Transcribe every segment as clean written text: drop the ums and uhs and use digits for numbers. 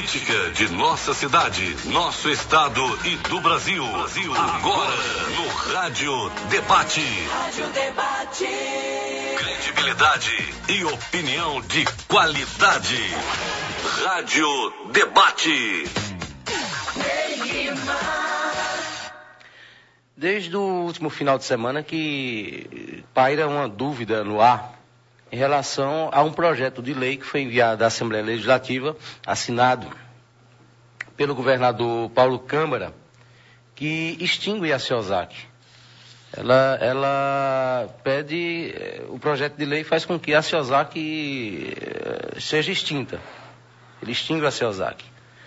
política de nossa cidade, nosso estado e do Brasil. Agora no Rádio Debate. Rádio Debate. Credibilidade e opinião de qualidade. Rádio Debate. Desde o último final de semana que paira uma dúvida no ar em relação a um projeto de lei que foi enviado à Assembleia Legislativa, assinado pelo governador Paulo Câmara, que extingue a CIOSAC. Ela pede, o projeto de lei faz com que a CIOSAC seja extinta. Ele extingue a CIOSAC.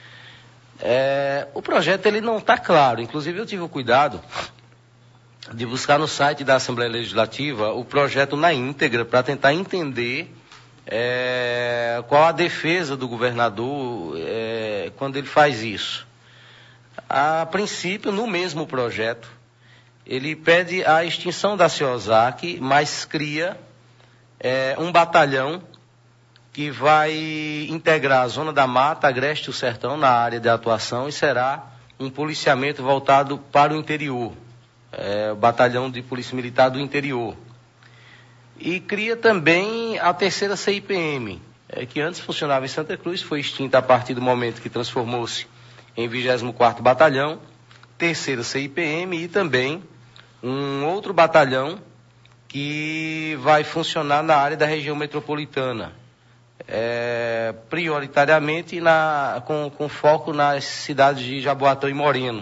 O projeto ele não está claro, inclusive eu tive o cuidado de buscar no site da Assembleia Legislativa o projeto na íntegra para tentar entender qual a defesa do governador quando ele faz isso. A princípio, no mesmo projeto, ele pede a extinção da CIOSAC, mas cria um batalhão que vai integrar a Zona da Mata, Agreste e o Sertão na área de atuação e será um policiamento voltado para o interior. O batalhão de polícia militar do interior. E cria também a terceira CIPM, que antes funcionava em Santa Cruz, foi extinta a partir do momento que transformou-se em 24º Batalhão, terceira CIPM e também um outro batalhão que vai funcionar na área da região metropolitana, prioritariamente com foco nas cidades de Jaboatão e Moreno.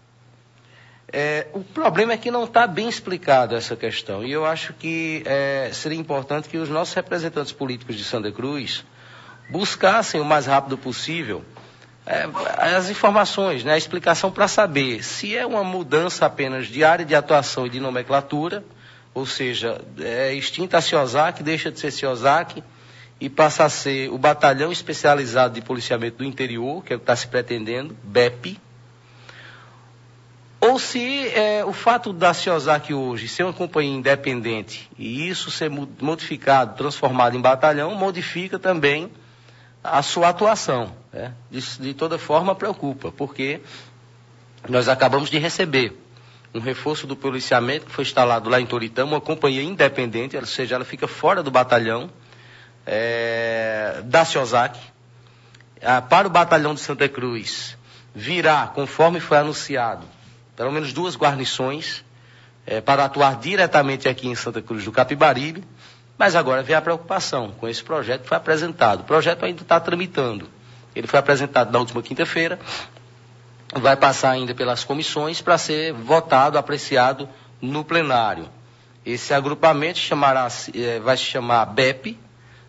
O problema é que não está bem explicado essa questão, e eu acho que seria importante que os nossos representantes políticos de Santa Cruz buscassem o mais rápido possível as informações, a explicação para saber se é uma mudança apenas de área de atuação e de nomenclatura, ou seja, extinta a CIOSAC, deixa de ser CIOSAC e passa a ser o Batalhão Especializado de Policiamento do Interior, que é o que está se pretendendo, BEP, ou se o fato da CIOSAC hoje ser uma companhia independente e isso ser modificado, transformado em batalhão, modifica também a sua atuação. De toda forma preocupa, porque nós acabamos de receber um reforço do policiamento que foi instalado lá em Toritama, uma companhia independente, ou seja, ela fica fora do batalhão da CIOSAC. Para o batalhão de Santa Cruz virá, conforme foi anunciado, pelo menos 2 guarnições para atuar diretamente aqui em Santa Cruz do Capibaribe, mas agora vem a preocupação com esse projeto que foi apresentado. O projeto ainda está tramitando. Ele foi apresentado na última quinta-feira, vai passar ainda pelas comissões para ser votado, apreciado no plenário. Esse agrupamento vai se chamar BEP.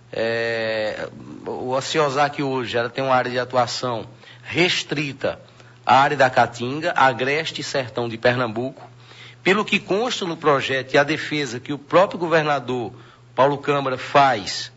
A CIOSAC hoje ela tem uma área de atuação restrita a área da Caatinga, Agreste e Sertão de Pernambuco. Pelo que consta no projeto e a defesa que o próprio governador Paulo Câmara faz,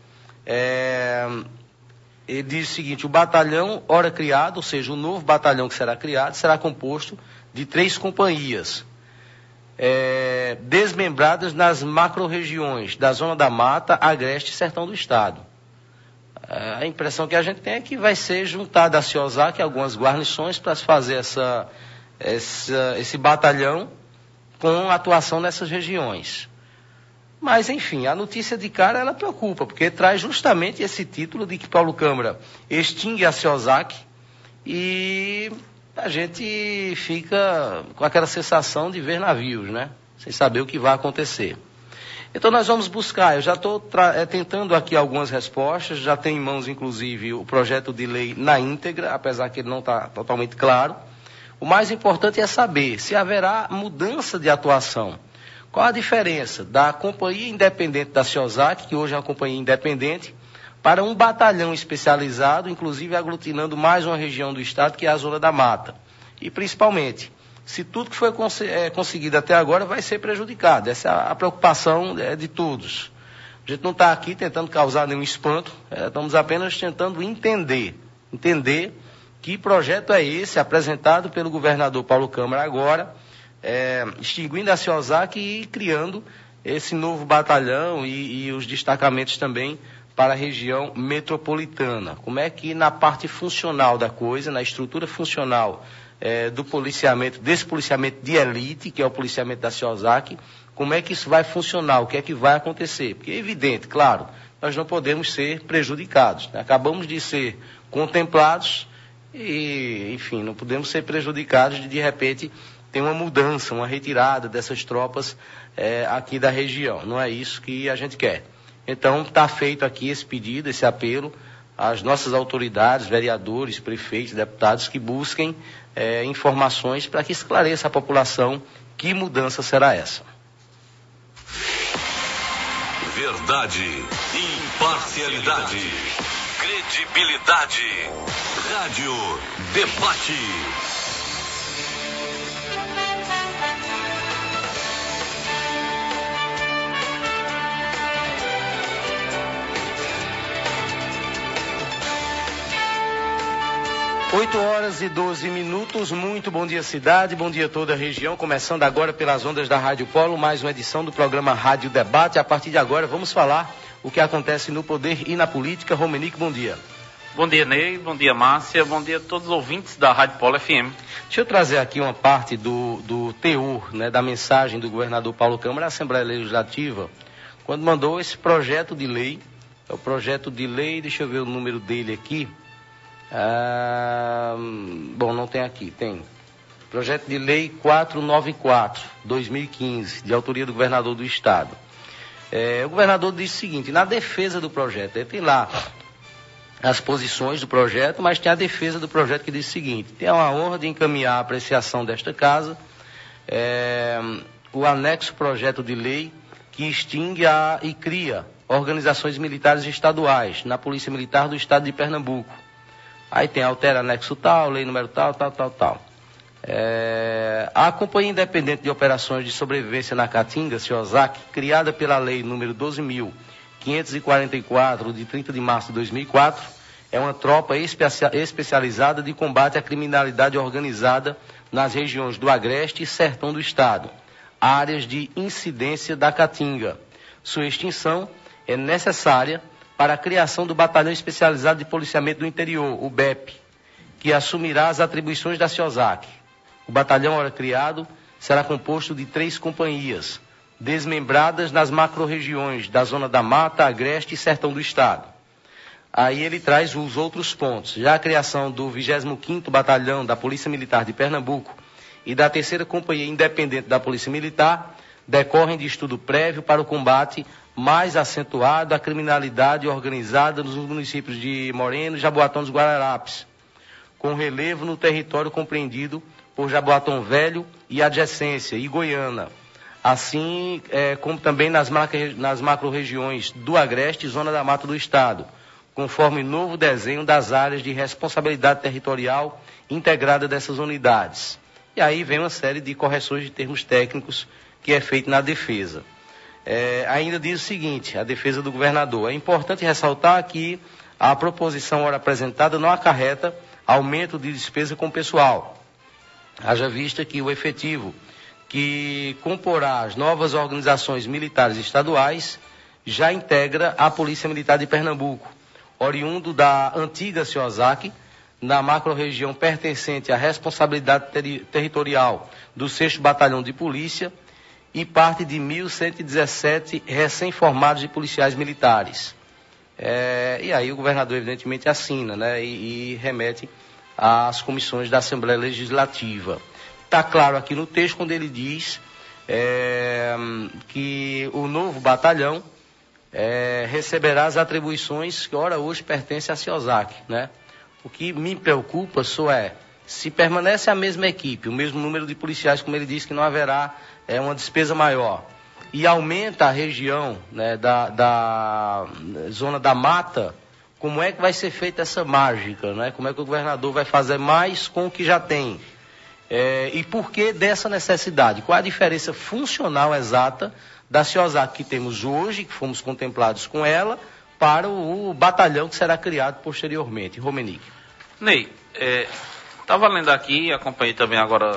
ele diz o seguinte: o batalhão, ora criado, ou seja, o novo batalhão que será criado, será composto de 3 companhias, desmembradas nas macro-regiões da Zona da Mata, Agreste e Sertão do Estado. A impressão que a gente tem é que vai ser juntada a CIOSAC algumas guarnições para se fazer esse batalhão com atuação nessas regiões. Mas, enfim, a notícia de cara ela preocupa, porque traz justamente esse título de que Paulo Câmara extingue a CIOSAC e a gente fica com aquela sensação de ver navios, sem saber o que vai acontecer. Então nós vamos buscar, eu já estou tentando aqui algumas respostas, já tenho em mãos inclusive o projeto de lei na íntegra, apesar que ele não está totalmente claro. O mais importante é saber se haverá mudança de atuação. Qual a diferença da companhia independente da CIOSAC, que hoje é uma companhia independente, para um batalhão especializado, inclusive aglutinando mais uma região do estado, que é a Zona da Mata. E principalmente, se tudo que foi conseguido até agora vai ser prejudicado. Essa é a preocupação de todos. A gente não está aqui tentando causar nenhum espanto, estamos apenas tentando entender que projeto é esse apresentado pelo governador Paulo Câmara agora, extinguindo a CIOSAC e criando esse novo batalhão e os destacamentos também para a região metropolitana. Como é que na parte funcional da coisa, na estrutura funcional do policiamento, desse policiamento de elite, que é o policiamento da CIOSAC, como é que isso vai funcionar, o que é que vai acontecer? Porque é evidente, claro, nós não podemos ser prejudicados, né? Acabamos de ser contemplados e, enfim, não podemos ser prejudicados de repente, ter uma mudança, uma retirada dessas tropas aqui da região. Não é isso que a gente quer. Então, está feito aqui esse pedido, esse apelo às nossas autoridades, vereadores, prefeitos, deputados, que busquem informações para que esclareça a população que mudança será essa. Verdade, imparcialidade, credibilidade. Rádio Debate. 8h12. Muito bom dia, cidade, bom dia toda a região. Começando agora pelas ondas da Rádio Polo, mais uma edição do programa Rádio Debate. A partir de agora vamos falar o que acontece no poder e na política. Romenick, bom dia. Bom dia, Ney. Bom dia, Márcia. Bom dia a todos os ouvintes da Rádio Polo FM. Deixa eu trazer aqui uma parte do teor, né, da mensagem do governador Paulo Câmara à Assembleia Legislativa, quando mandou esse projeto de lei. É o projeto de lei, deixa eu ver o número dele aqui. Bom, não tem aqui, tem. Projeto de Lei 494/2015, de autoria do governador do Estado. O governador disse o seguinte: na defesa do projeto, ele tem lá as posições do projeto, mas tem a defesa do projeto que diz o seguinte: tem a honra de encaminhar a apreciação desta casa o anexo projeto de lei que extingue e cria organizações militares estaduais na Polícia Militar do Estado de Pernambuco. Aí tem altera anexo tal, lei número tal. A Companhia Independente de Operações de Sobrevivência na Caatinga, CIOSAC, criada pela Lei número 12.544, de 30 de março de 2004, é uma tropa especializada de combate à criminalidade organizada nas regiões do Agreste e Sertão do Estado, áreas de incidência da Caatinga. Sua extinção é necessária para a criação do Batalhão Especializado de Policiamento do Interior, o BEP, que assumirá as atribuições da CIOSAC. O batalhão, ora criado, será composto de 3 companhias, desmembradas nas macro-regiões da Zona da Mata, Agreste e Sertão do Estado. Aí ele traz os outros pontos. Já a criação do 25º Batalhão da Polícia Militar de Pernambuco e da 3ª Companhia Independente da Polícia Militar decorrem de estudo prévio para o combate mais acentuado à criminalidade organizada nos municípios de Moreno e Jaboatão dos Guararapes, com relevo no território compreendido por Jaboatão Velho e adjacência, e Goiânia, assim como também nas macro-regiões do Agreste e Zona da Mata do Estado, conforme novo desenho das áreas de responsabilidade territorial integrada dessas unidades. E aí vem uma série de correções de termos técnicos que é feito na defesa. Ainda diz o seguinte, a defesa do governador: é importante ressaltar que a proposição ora apresentada não acarreta aumento de despesa com pessoal, haja vista que o efetivo que comporá as novas organizações militares estaduais já integra a Polícia Militar de Pernambuco, oriundo da antiga CIOSAC, na macro-região pertencente à responsabilidade territorial do 6º Batalhão de Polícia, e parte de 1.117 recém-formados de policiais militares. E aí o governador, evidentemente, assina, né, e remete às comissões da Assembleia Legislativa. Está claro aqui no texto, quando ele diz que o novo batalhão receberá as atribuições que, ora, hoje pertencem à CIOSAC, né? O que me preocupa se permanece a mesma equipe, o mesmo número de policiais, como ele disse, que não haverá uma despesa maior, e aumenta a região, né, da Zona da Mata, como é que vai ser feita essa mágica, né? Como é que o governador vai fazer mais com o que já tem? E por que dessa necessidade? Qual a diferença funcional exata da CIOSAC que temos hoje, que fomos contemplados com ela, para o batalhão que será criado posteriormente? Romenick. Ney, estava lendo aqui, acompanhei também agora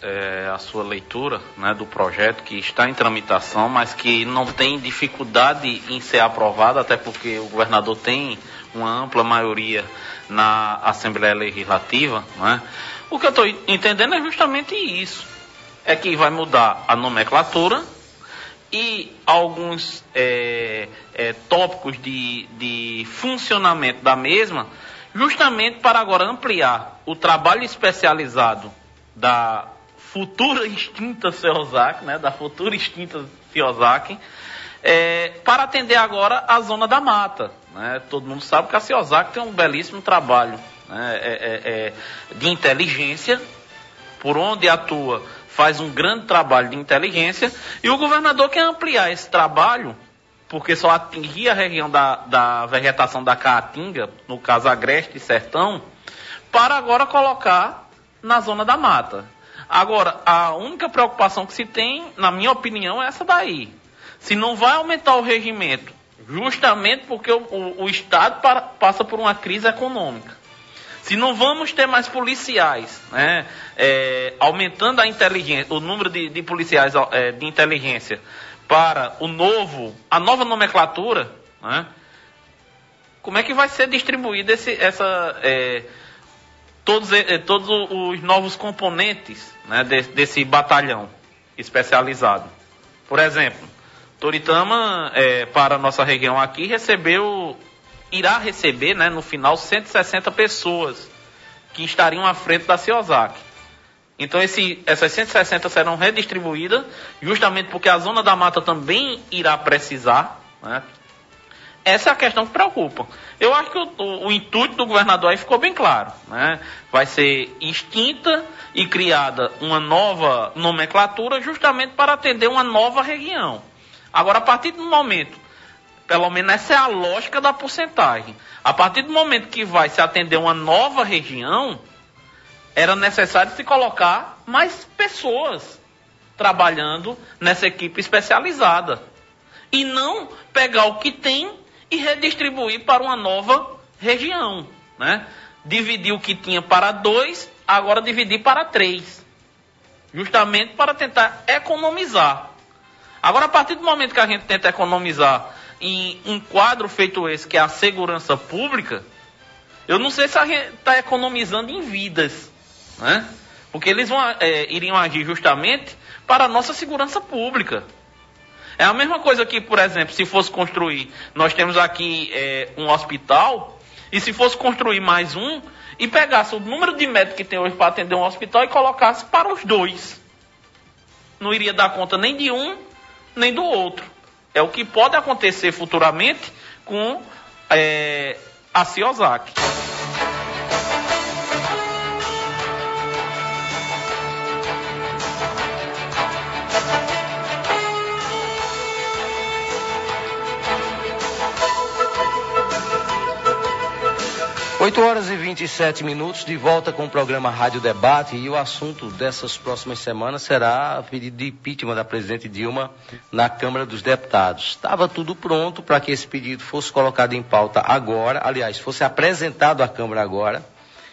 a sua leitura, né, do projeto que está em tramitação, mas que não tem dificuldade em ser aprovado, até porque o governador tem uma ampla maioria na Assembleia Legislativa, né? O que eu estou entendendo é justamente isso. É que vai mudar a nomenclatura e alguns tópicos de funcionamento da mesma, justamente para agora ampliar o trabalho especializado da futura extinta CEOSAC, né, da futura extinta CEOSAC, para atender agora a Zona da Mata. Né? Todo mundo sabe que a CEOSAC tem um belíssimo trabalho, né, de inteligência, por onde atua, faz um grande trabalho de inteligência, e o governador quer ampliar esse trabalho, porque só atingir a região da vegetação da Caatinga, no caso Agreste e Sertão, para agora colocar na Zona da Mata. Agora, a única preocupação que se tem, na minha opinião, é essa daí. Se não vai aumentar o regimento, justamente porque o Estado passa por uma crise econômica. Se não vamos ter mais policiais, né, aumentando a inteligência, o número de policiais de inteligência para a nova nomenclatura, né, como é que vai ser distribuído todos os novos componentes, né, desse batalhão especializado? Por exemplo, Toritama, para a nossa região aqui, irá receber, né, no final, 160 pessoas que estariam à frente da CEOSAC. Então, essas 160 serão redistribuídas, justamente porque a Zona da Mata também irá precisar, né? Essa é a questão que preocupa. Eu acho que o intuito do governador aí ficou bem claro, né? Vai ser extinta e criada uma nova nomenclatura justamente para atender uma nova região. Agora, a partir do momento, pelo menos essa é a lógica da porcentagem, a partir do momento que vai se atender uma nova região, era necessário se colocar mais pessoas trabalhando nessa equipe especializada. E não pegar o que tem e redistribuir para uma nova região, né? Dividir o que tinha para 2, agora dividir para 3. Justamente para tentar economizar. Agora, a partir do momento que a gente tenta economizar em um quadro feito esse, que é a segurança pública, eu não sei se a gente está economizando em vidas, né? Porque eles iriam agir justamente para a nossa segurança pública. É a mesma coisa que, por exemplo, se fosse construir, nós temos aqui um hospital, e se fosse construir mais um, e pegasse o número de médicos que tem hoje para atender um hospital e colocasse para os 2. Não iria dar conta nem de um, nem do outro. É o que pode acontecer futuramente com a CEOSAC. 8h27, de volta com o programa Rádio Debate, e o assunto dessas próximas semanas será o pedido de impeachment da presidente Dilma na Câmara dos Deputados. Estava tudo pronto para que esse pedido fosse colocado em pauta agora, aliás, fosse apresentado à Câmara agora,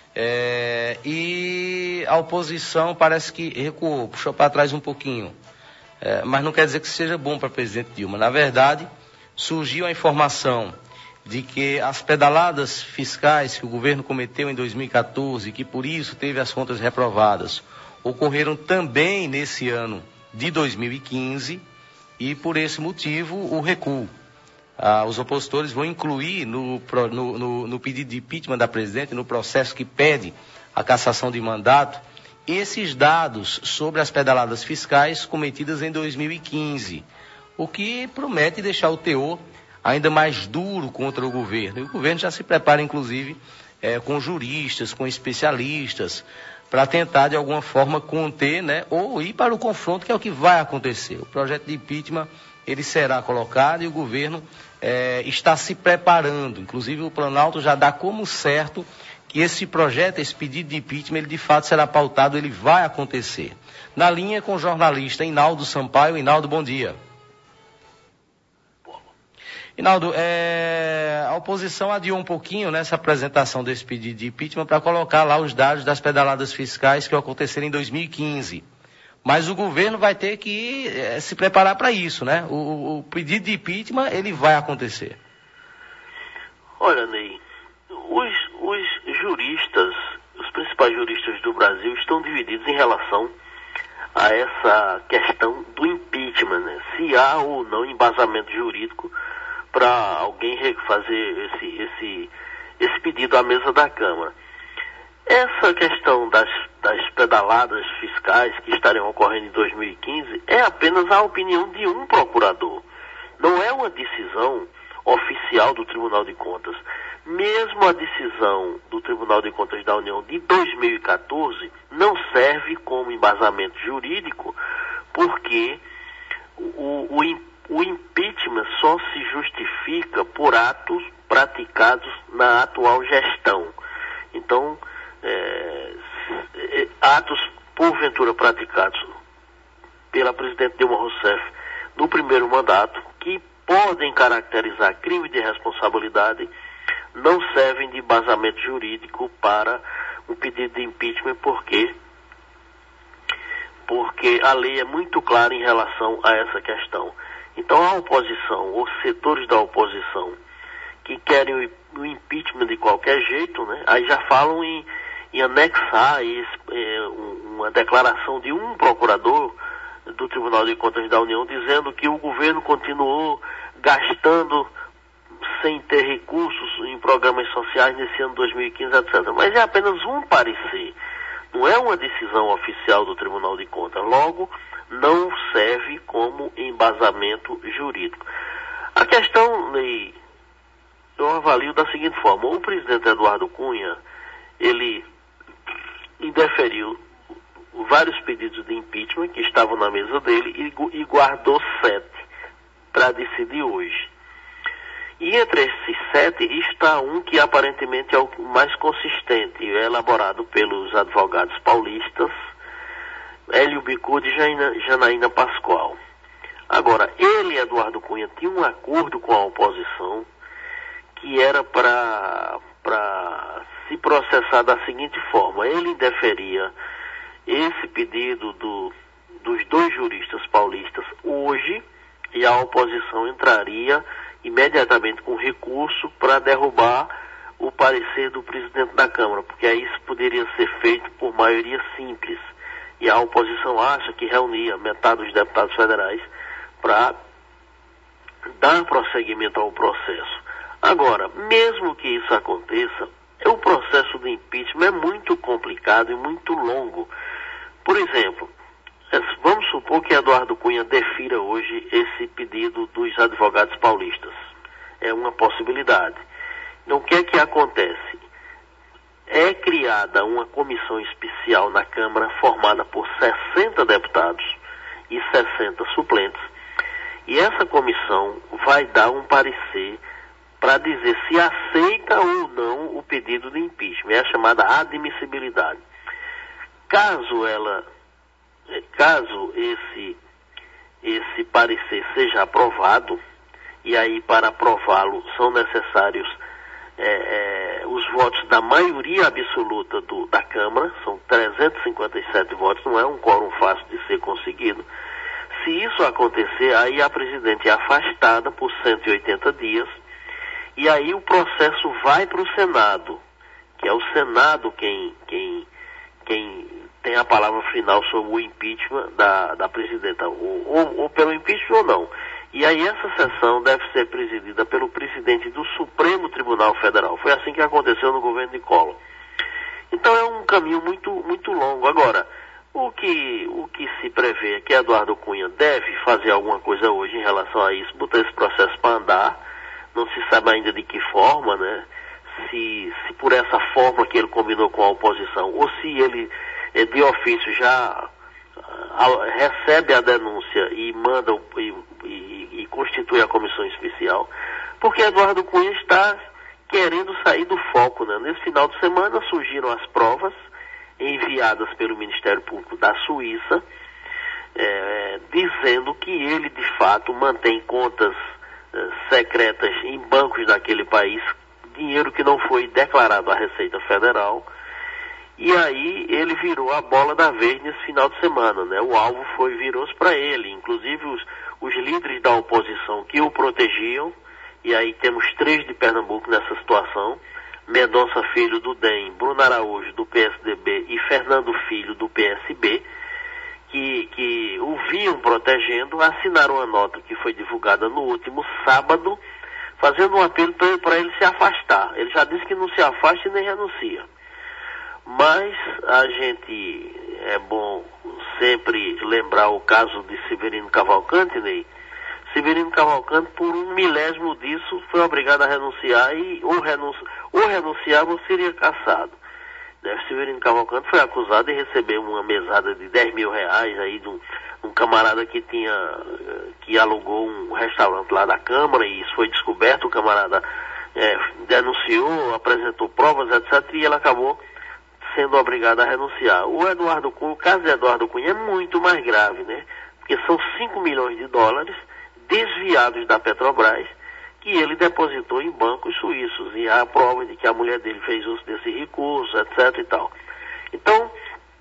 e a oposição parece que recuou, puxou para trás um pouquinho, mas não quer dizer que seja bom para a presidente Dilma. Na verdade, surgiu a informação de que as pedaladas fiscais que o governo cometeu em 2014, que por isso teve as contas reprovadas, ocorreram também nesse ano de 2015, e por esse motivo o recuo. Os opositores vão incluir no pedido de impeachment da presidente, no processo que pede a cassação de mandato, esses dados sobre as pedaladas fiscais cometidas em 2015, o que promete deixar o teor ainda mais duro contra o governo. E o governo já se prepara, inclusive, com juristas, com especialistas, para tentar, de alguma forma, conter, né, ou ir para o confronto, que é o que vai acontecer. O projeto de impeachment, ele será colocado e o governo está se preparando. Inclusive, o Planalto já dá como certo que esse projeto, esse pedido de impeachment, ele de fato será pautado, ele vai acontecer. Na linha com o jornalista Hinaldo Sampaio. Hinaldo, bom dia. Hinaldo, a oposição adiou um pouquinho nessa apresentação desse pedido de impeachment para colocar lá os dados das pedaladas fiscais que aconteceram em 2015. Mas o governo vai ter que se preparar para isso, né? O pedido de impeachment, ele vai acontecer. Olha, Ney, os juristas, os principais juristas do Brasil estão divididos em relação a essa questão do impeachment, né? Se há ou não embasamento jurídico para alguém fazer esse pedido à mesa da Câmara. Essa questão das pedaladas fiscais que estarão ocorrendo em 2015 é apenas a opinião de um procurador. Não é uma decisão oficial do Tribunal de Contas. Mesmo a decisão do Tribunal de Contas da União de 2014 não serve como embasamento jurídico, porque o impeachment só se justifica por atos praticados na atual gestão. Então, atos porventura praticados pela presidente Dilma Rousseff no primeiro mandato, que podem caracterizar crime de responsabilidade, não servem de embasamento jurídico para um pedido de impeachment, porque a lei é muito clara em relação a essa questão. Então a oposição, os setores da oposição que querem o impeachment de qualquer jeito, né, aí já falam em anexar uma declaração de um procurador do Tribunal de Contas da União dizendo que o governo continuou gastando sem ter recursos em programas sociais nesse ano 2015, etc. Mas é apenas um parecer, não é uma decisão oficial do Tribunal de Contas. Logo, não serve como embasamento jurídico. A questão, Ney, eu avalio da seguinte forma: o presidente Eduardo Cunha, ele indeferiu vários pedidos de impeachment que estavam na mesa dele e guardou 7 para decidir hoje. E entre esses 7 está um que aparentemente é o mais consistente, é elaborado pelos advogados paulistas Hélio Bicudo e Janaína Pascoal. Agora, ele, Eduardo Cunha, tinha um acordo com a oposição que era para se processar da seguinte forma: ele indeferia esse pedido dos 2 juristas paulistas hoje, e a oposição entraria imediatamente com recurso para derrubar o parecer do presidente da Câmara, porque aí isso poderia ser feito por maioria simples. E a oposição acha que reunia metade dos deputados federais para dar prosseguimento ao processo. Agora, mesmo que isso aconteça, o processo de impeachment é muito complicado e muito longo. Por exemplo, vamos supor que Eduardo Cunha defira hoje esse pedido dos advogados paulistas. É uma possibilidade. Então, o que é que acontece? É criada uma comissão especial na Câmara, formada por 60 deputados e 60 suplentes, e essa comissão vai dar um parecer para dizer se aceita ou não o pedido de impeachment. É a chamada admissibilidade. Caso esse parecer seja aprovado, e aí para aprová-lo são necessários os votos da maioria absoluta da Câmara, são 357 votos, não é um quórum fácil de ser conseguido. Se isso acontecer, aí a presidente é afastada por 180 dias, e aí o processo vai para o Senado, que é o Senado quem tem a palavra final sobre o impeachment da presidenta, ou pelo impeachment ou não. E aí essa sessão deve ser presidida pelo presidente do Supremo Tribunal Federal. Foi assim que aconteceu no governo de Collor. Então é um caminho muito, muito longo. Agora, o que se prevê é que Eduardo Cunha deve fazer alguma coisa hoje em relação a isso, botar esse processo para andar. Não se sabe ainda de que forma, né? Se por essa forma que ele combinou com a oposição, ou se ele de ofício já recebe a denúncia e manda e constitui a comissão especial, porque Eduardo Cunha está querendo sair do foco, né? Nesse final de semana surgiram as provas enviadas pelo Ministério Público da Suíça, dizendo que ele de fato mantém contas secretas em bancos daquele país, dinheiro que não foi declarado à Receita Federal. E aí ele virou a bola da vez nesse final de semana, né? O alvo virou-se para ele, inclusive os líderes da oposição que o protegiam, e aí temos 3 de Pernambuco nessa situação, Mendonça Filho do DEM, Bruno Araújo do PSDB e Fernando Filho do PSB, que o vinham protegendo, assinaram uma nota que foi divulgada no último sábado, fazendo um apelo para ele se afastar. Ele já disse que não se afasta e nem renuncia. Mas a gente, é bom sempre lembrar o caso de Severino Cavalcante, Ney. Severino Cavalcante, por 1/1000 disso, foi obrigado a renunciar e ou renunciava ou seria cassado. Severino Cavalcante foi acusado de receber uma mesada de R$10 mil aí de um camarada que alugou um restaurante lá da Câmara, e isso foi descoberto. O camarada denunciou, apresentou provas, etc., e ele acabou sendo obrigado a renunciar. O caso de Eduardo Cunha é muito mais grave, né? Porque são $5 milhões desviados da Petrobras, que ele depositou em bancos suíços, e há prova de que a mulher dele fez uso desse recurso, etc. e tal. Então,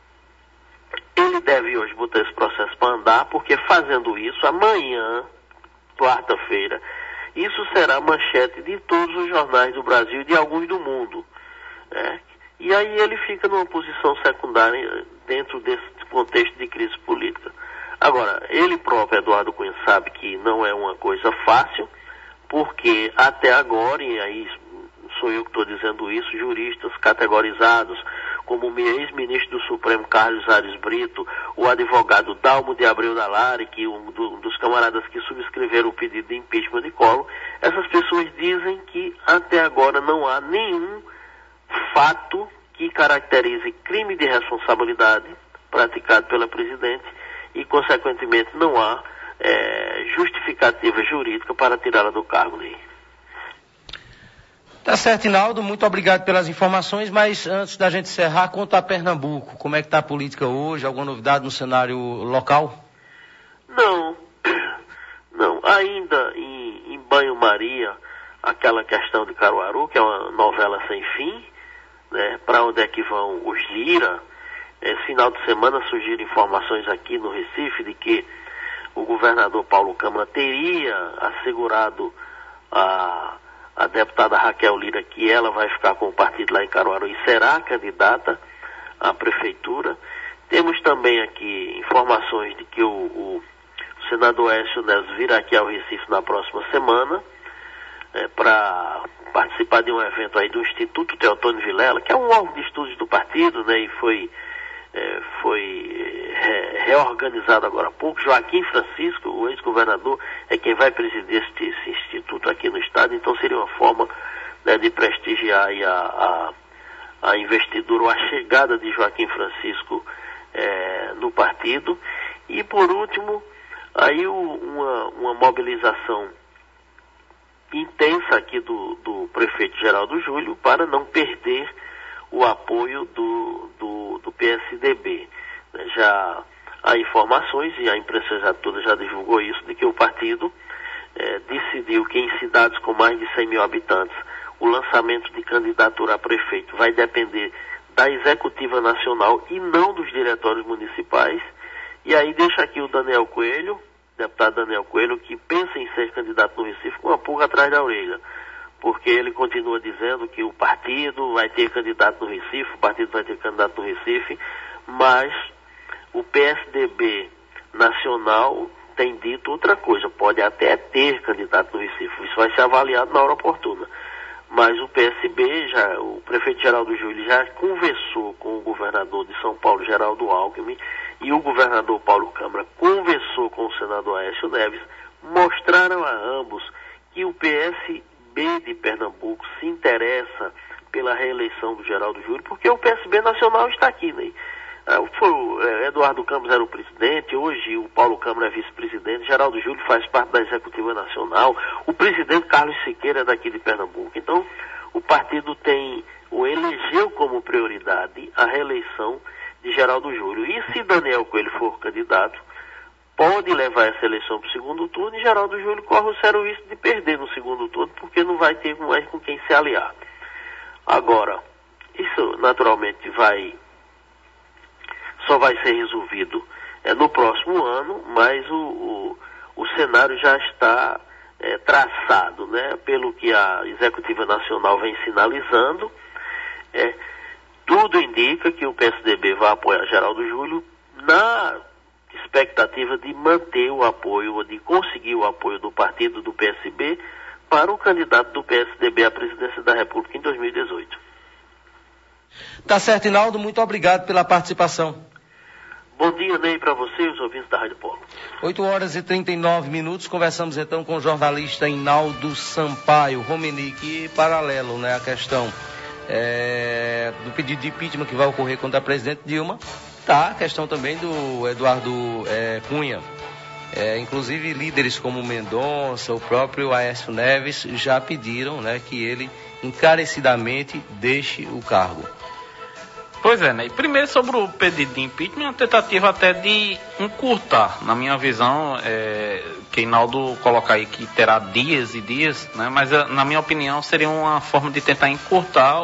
ele deve hoje botar esse processo para andar, porque fazendo isso, amanhã, quarta-feira, isso será manchete de todos os jornais do Brasil e de alguns do mundo, né? E aí ele fica numa posição secundária dentro desse contexto de crise política. Agora, ele próprio, Eduardo Cunha, sabe que não é uma coisa fácil, porque até agora, e aí sou eu que estou dizendo isso, juristas categorizados, como o ex-ministro do Supremo, Carlos Ares Brito, o advogado Dalmo de Abreu da Lare, que um dos camaradas que subscreveram o pedido de impeachment de Collor, essas pessoas dizem que até agora não há nenhum fato que caracterize crime de responsabilidade praticado pela presidente e, consequentemente, não há justificativa jurídica para tirá-la do cargo. Né? Tá certo, Inaldo, muito obrigado pelas informações, mas antes da gente encerrar, conta a Pernambuco, como é que está a política hoje, alguma novidade no cenário local? Não, ainda em banho-maria, aquela questão de Caruaru, que é uma novela sem fim, né? Para onde é que vão os Lira? Esse final de semana surgiram informações aqui no Recife de que o governador Paulo Câmara teria assegurado a deputada Raquel Lira que ela vai ficar com o partido lá em Caruaru e será candidata à prefeitura. Temos também aqui informações de que o senador Aécio Neves virá aqui ao Recife na próxima semana para participar de um evento aí do Instituto Teotônio Vilela, que é um órgão de estudos do partido, né, e foi reorganizado agora há pouco. Joaquim Francisco, o ex-governador, é quem vai presidir esse instituto aqui no estado, então seria uma forma, né, de prestigiar aí a investidura ou a chegada de Joaquim Francisco no partido. E por último, aí uma mobilização intensa aqui do prefeito Geraldo Júlio para não perder o apoio do PSDB. Já há informações, e a imprensa já toda já divulgou isso, de que o partido decidiu que em cidades com mais de 100 mil habitantes o lançamento de candidatura a prefeito vai depender da executiva nacional e não dos diretórios municipais. E aí deixa aqui o Daniel Coelho, deputado Daniel Coelho, que pensa em ser candidato no Recife com uma pulga atrás da orelha, porque ele continua dizendo que o partido vai ter candidato no Recife, o partido vai ter candidato no Recife, mas o PSDB nacional tem dito outra coisa, pode até ter candidato no Recife, isso vai ser avaliado na hora oportuna. Mas o PSB, o prefeito Geraldo Júlio já conversou com o governador de São Paulo, Geraldo Alckmin, e o governador Paulo Câmara conversou com o senador Aécio Neves, mostraram a ambos que o PSB de Pernambuco se interessa pela reeleição do Geraldo Júlio, porque o PSB nacional está aqui, né? Eduardo Campos era o presidente, hoje o Paulo Câmara é vice-presidente, Geraldo Júlio faz parte da executiva nacional, o presidente Carlos Siqueira é daqui de Pernambuco. Então, o partido elegeu como prioridade a reeleição de Geraldo Júlio. E se Daniel Coelho for candidato, pode levar essa eleição para o segundo turno, e Geraldo Júlio corre o sério risco de perder no segundo turno, porque não vai ter mais com quem se aliar. Agora, isso naturalmente vai só vai ser resolvido no próximo ano, mas o cenário já está traçado, né, pelo que a Executiva Nacional vem sinalizando. Tudo indica que o PSDB vai apoiar Geraldo Júlio na expectativa de manter o apoio, de conseguir o apoio do partido do PSB para o candidato do PSDB à presidência da República em 2018. Tá certo, Inaldo, muito obrigado pela participação. Bom dia, Ney, para você e os ouvintes da Rádio Polo. 8h39, conversamos então com o jornalista Inaldo Sampaio Romenick, e paralelo, né, a questão do pedido de impeachment que vai ocorrer contra a presidente Dilma, tá a questão também do Eduardo Cunha. Inclusive líderes como Mendonça, o próprio Aécio Neves já pediram, né, que ele encarecidamente deixe o cargo. Pois é, né? Primeiro sobre o pedido de impeachment, uma tentativa até de encurtar, na minha visão, que Inaldo coloca aí que terá dias e dias, né? Mas na minha opinião seria uma forma de tentar encurtar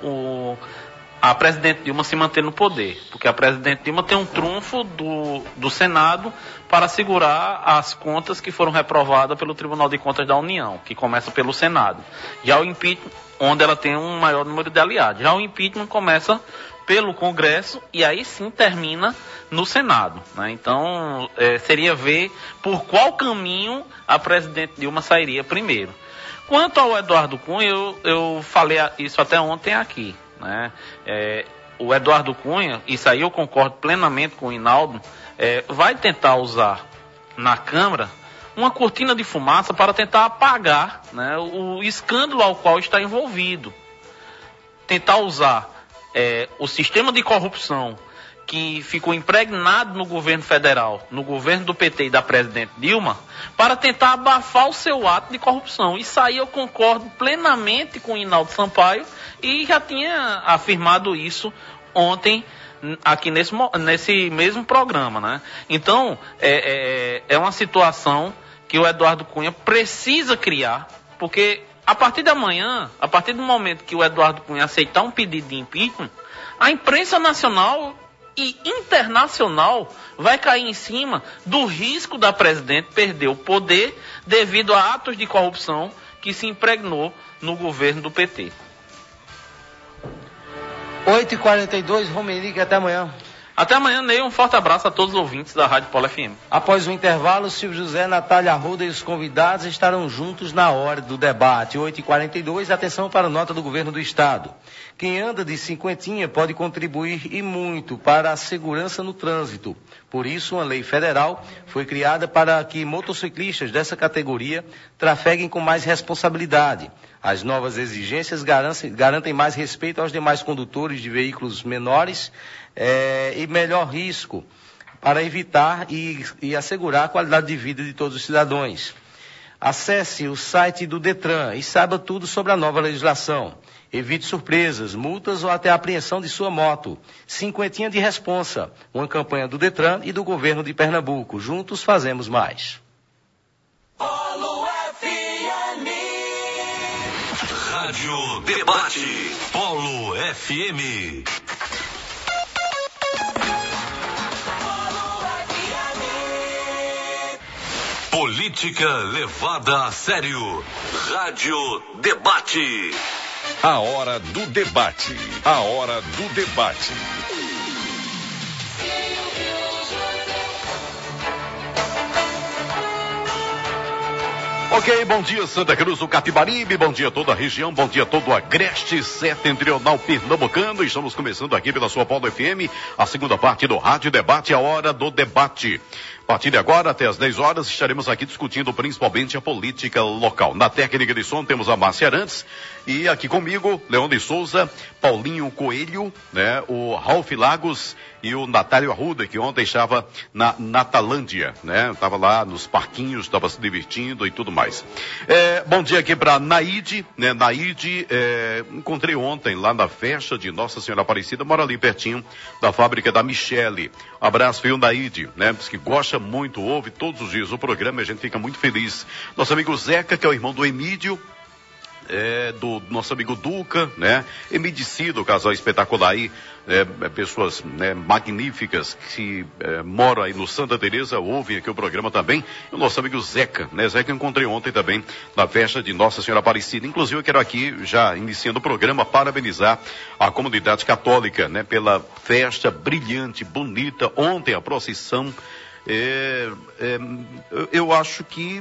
a presidente Dilma se manter no poder, porque a presidente Dilma tem um trunfo do Senado para segurar as contas que foram reprovadas pelo Tribunal de Contas da União, que começa pelo Senado. Já o impeachment, onde ela tem um maior número de aliados. Já o impeachment começa pelo Congresso e aí sim termina no Senado, né? Então seria ver por qual caminho a presidente Dilma sairia primeiro. Quanto ao Eduardo Cunha, eu falei isso até ontem aqui, né? O Eduardo Cunha, isso aí eu concordo plenamente com o Inaldo, vai tentar usar na Câmara uma cortina de fumaça para tentar apagar, né, o escândalo ao qual está envolvido. Tentar usar o sistema de corrupção que ficou impregnado no governo federal, no governo do PT e da presidente Dilma, para tentar abafar o seu ato de corrupção. Isso aí eu concordo plenamente com o Inaldo Sampaio e já tinha afirmado isso ontem aqui nesse mesmo programa, né? Então, é uma situação que o Eduardo Cunha precisa criar, porque a partir de amanhã, a partir do momento que o Eduardo Cunha aceitar um pedido de impeachment, a imprensa nacional e internacional vai cair em cima do risco da presidente perder o poder devido a atos de corrupção que se impregnou no governo do PT. 8h42, Romenick, até amanhã. Até amanhã, Ney. Um forte abraço a todos os ouvintes da Rádio Polo FM. Após o intervalo, Silvio José, Natália Arruda e os convidados estarão juntos na hora do debate. 8h42, atenção para a nota do governo do estado. Quem anda de cinquentinha pode contribuir e muito para a segurança no trânsito. Por isso, uma lei federal foi criada para que motociclistas dessa categoria trafeguem com mais responsabilidade. As novas exigências garantem mais respeito aos demais condutores de veículos menores e melhor risco para evitar e assegurar a qualidade de vida de todos os cidadãos. Acesse o site do Detran e saiba tudo sobre a nova legislação. Evite surpresas, multas ou até a apreensão de sua moto. Cinquentinha de responsa. Uma campanha do Detran e do governo de Pernambuco. Juntos fazemos mais. Polo FM. Rádio Debate. Polo FM. Política levada a sério. Rádio Debate. A hora do debate. A hora do debate. Ok, bom dia Santa Cruz do Capibaribe, bom dia a toda a região, bom dia a todo o agreste setentrional pernambucano. Estamos começando aqui pela sua Polo FM, a segunda parte do Rádio Debate, a hora do debate. A partir de agora, até às 10 horas, estaremos aqui discutindo principalmente a política local. Na técnica de som temos a Márcia Arantes e aqui comigo, Leão de Souza, Paulinho Coelho, né, o Ralf Lagos e o Natálio Arruda, que ontem estava na Natalândia, né, estava lá nos parquinhos, estava se divertindo e tudo mais. Bom dia aqui para Naide, né, Naide, encontrei ontem lá na festa de Nossa Senhora Aparecida, mora ali pertinho da fábrica da Michele. Abraço, viu, Naide, né, diz que gosta muito, ouve todos os dias o programa e a gente fica muito feliz. Nosso amigo Zeca, que é o irmão do Emídio, do nosso amigo Duca, né? Emidicida, o casal espetacular aí, pessoas, né, magníficas que moram aí no Santa Teresa, ouvem aqui o programa também. E o nosso amigo Zeca, né? Zeca eu encontrei ontem também na festa de Nossa Senhora Aparecida. Inclusive eu quero aqui, já iniciando o programa, parabenizar a comunidade católica, né? Pela festa brilhante, bonita. Ontem a procissão, eu acho que